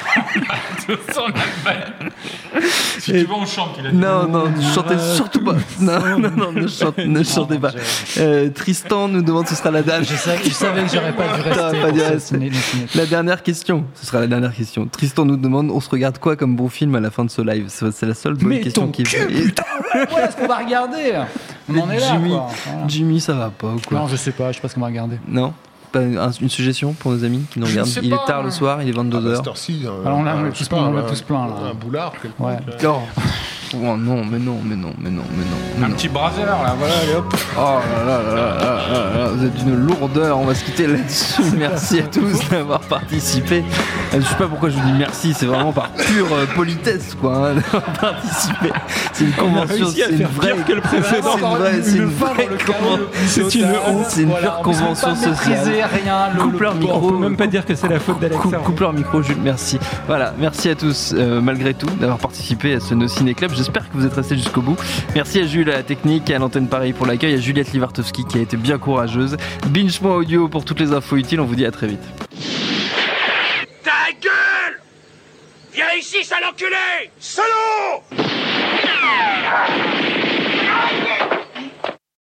Si tu veux, on chante. Il a dit non, non, ne chantez surtout pas. Non, non, non, ne, chante, ne chantez pas. Euh, Tristan nous demande ce sera la dernière. Je savais, je savais que j'aurais pas dû rester. Pas dû rester. La dernière question. Ce sera la dernière question. Tristan nous demande on se regarde quoi comme bon film à la fin de ce live. C'est la seule bonne Mais question qui est. Putain, voilà ce qu'on va regarder. On en est là. Jimmy, quoi. Voilà. Jimmy, ça va pas ou quoi? Non, je sais pas. Je sais pas ce qu'on va regarder. Non. Pas une suggestion pour nos amis qui nous regardent. Il est tard le soir, il est vingt-deux heures. Ah, bah, euh, Alors on l'a tous, plein, là. tous plein là. Un boulard, quelque ouais. Oh. Oh non, mais non, mais non, mais non, mais non. Mais un non. petit brasser là, voilà, allez hop. Oh là là là là là là là, vous êtes d'une lourdeur, on va se quitter là-dessus. Merci à tous d'avoir participé. Je sais pas pourquoi je vous dis merci, c'est vraiment par pure politesse quoi, hein, d'avoir participé. C'est une convention, c'est une vraie que le précédent. C'est une vraie, c'est une vraie convention. C'est une honte. C'est une pure convention sociale. Rien. Coupe leur micro. On peut même pas dire que c'est la faute d'Alexa. Coupe leur micro, Jules. Merci. Voilà, merci à tous euh, malgré tout d'avoir participé à ce No Ciné Club. J'espère que vous êtes restés jusqu'au bout. Merci à Jules à la technique et à l'antenne Paris pour l'accueil, à Juliette Livartowski qui a été bien courageuse. Binge.audio pour toutes les infos utiles. On vous dit à très vite. Ta gueule! Viens ici, sale enculé! Salaud!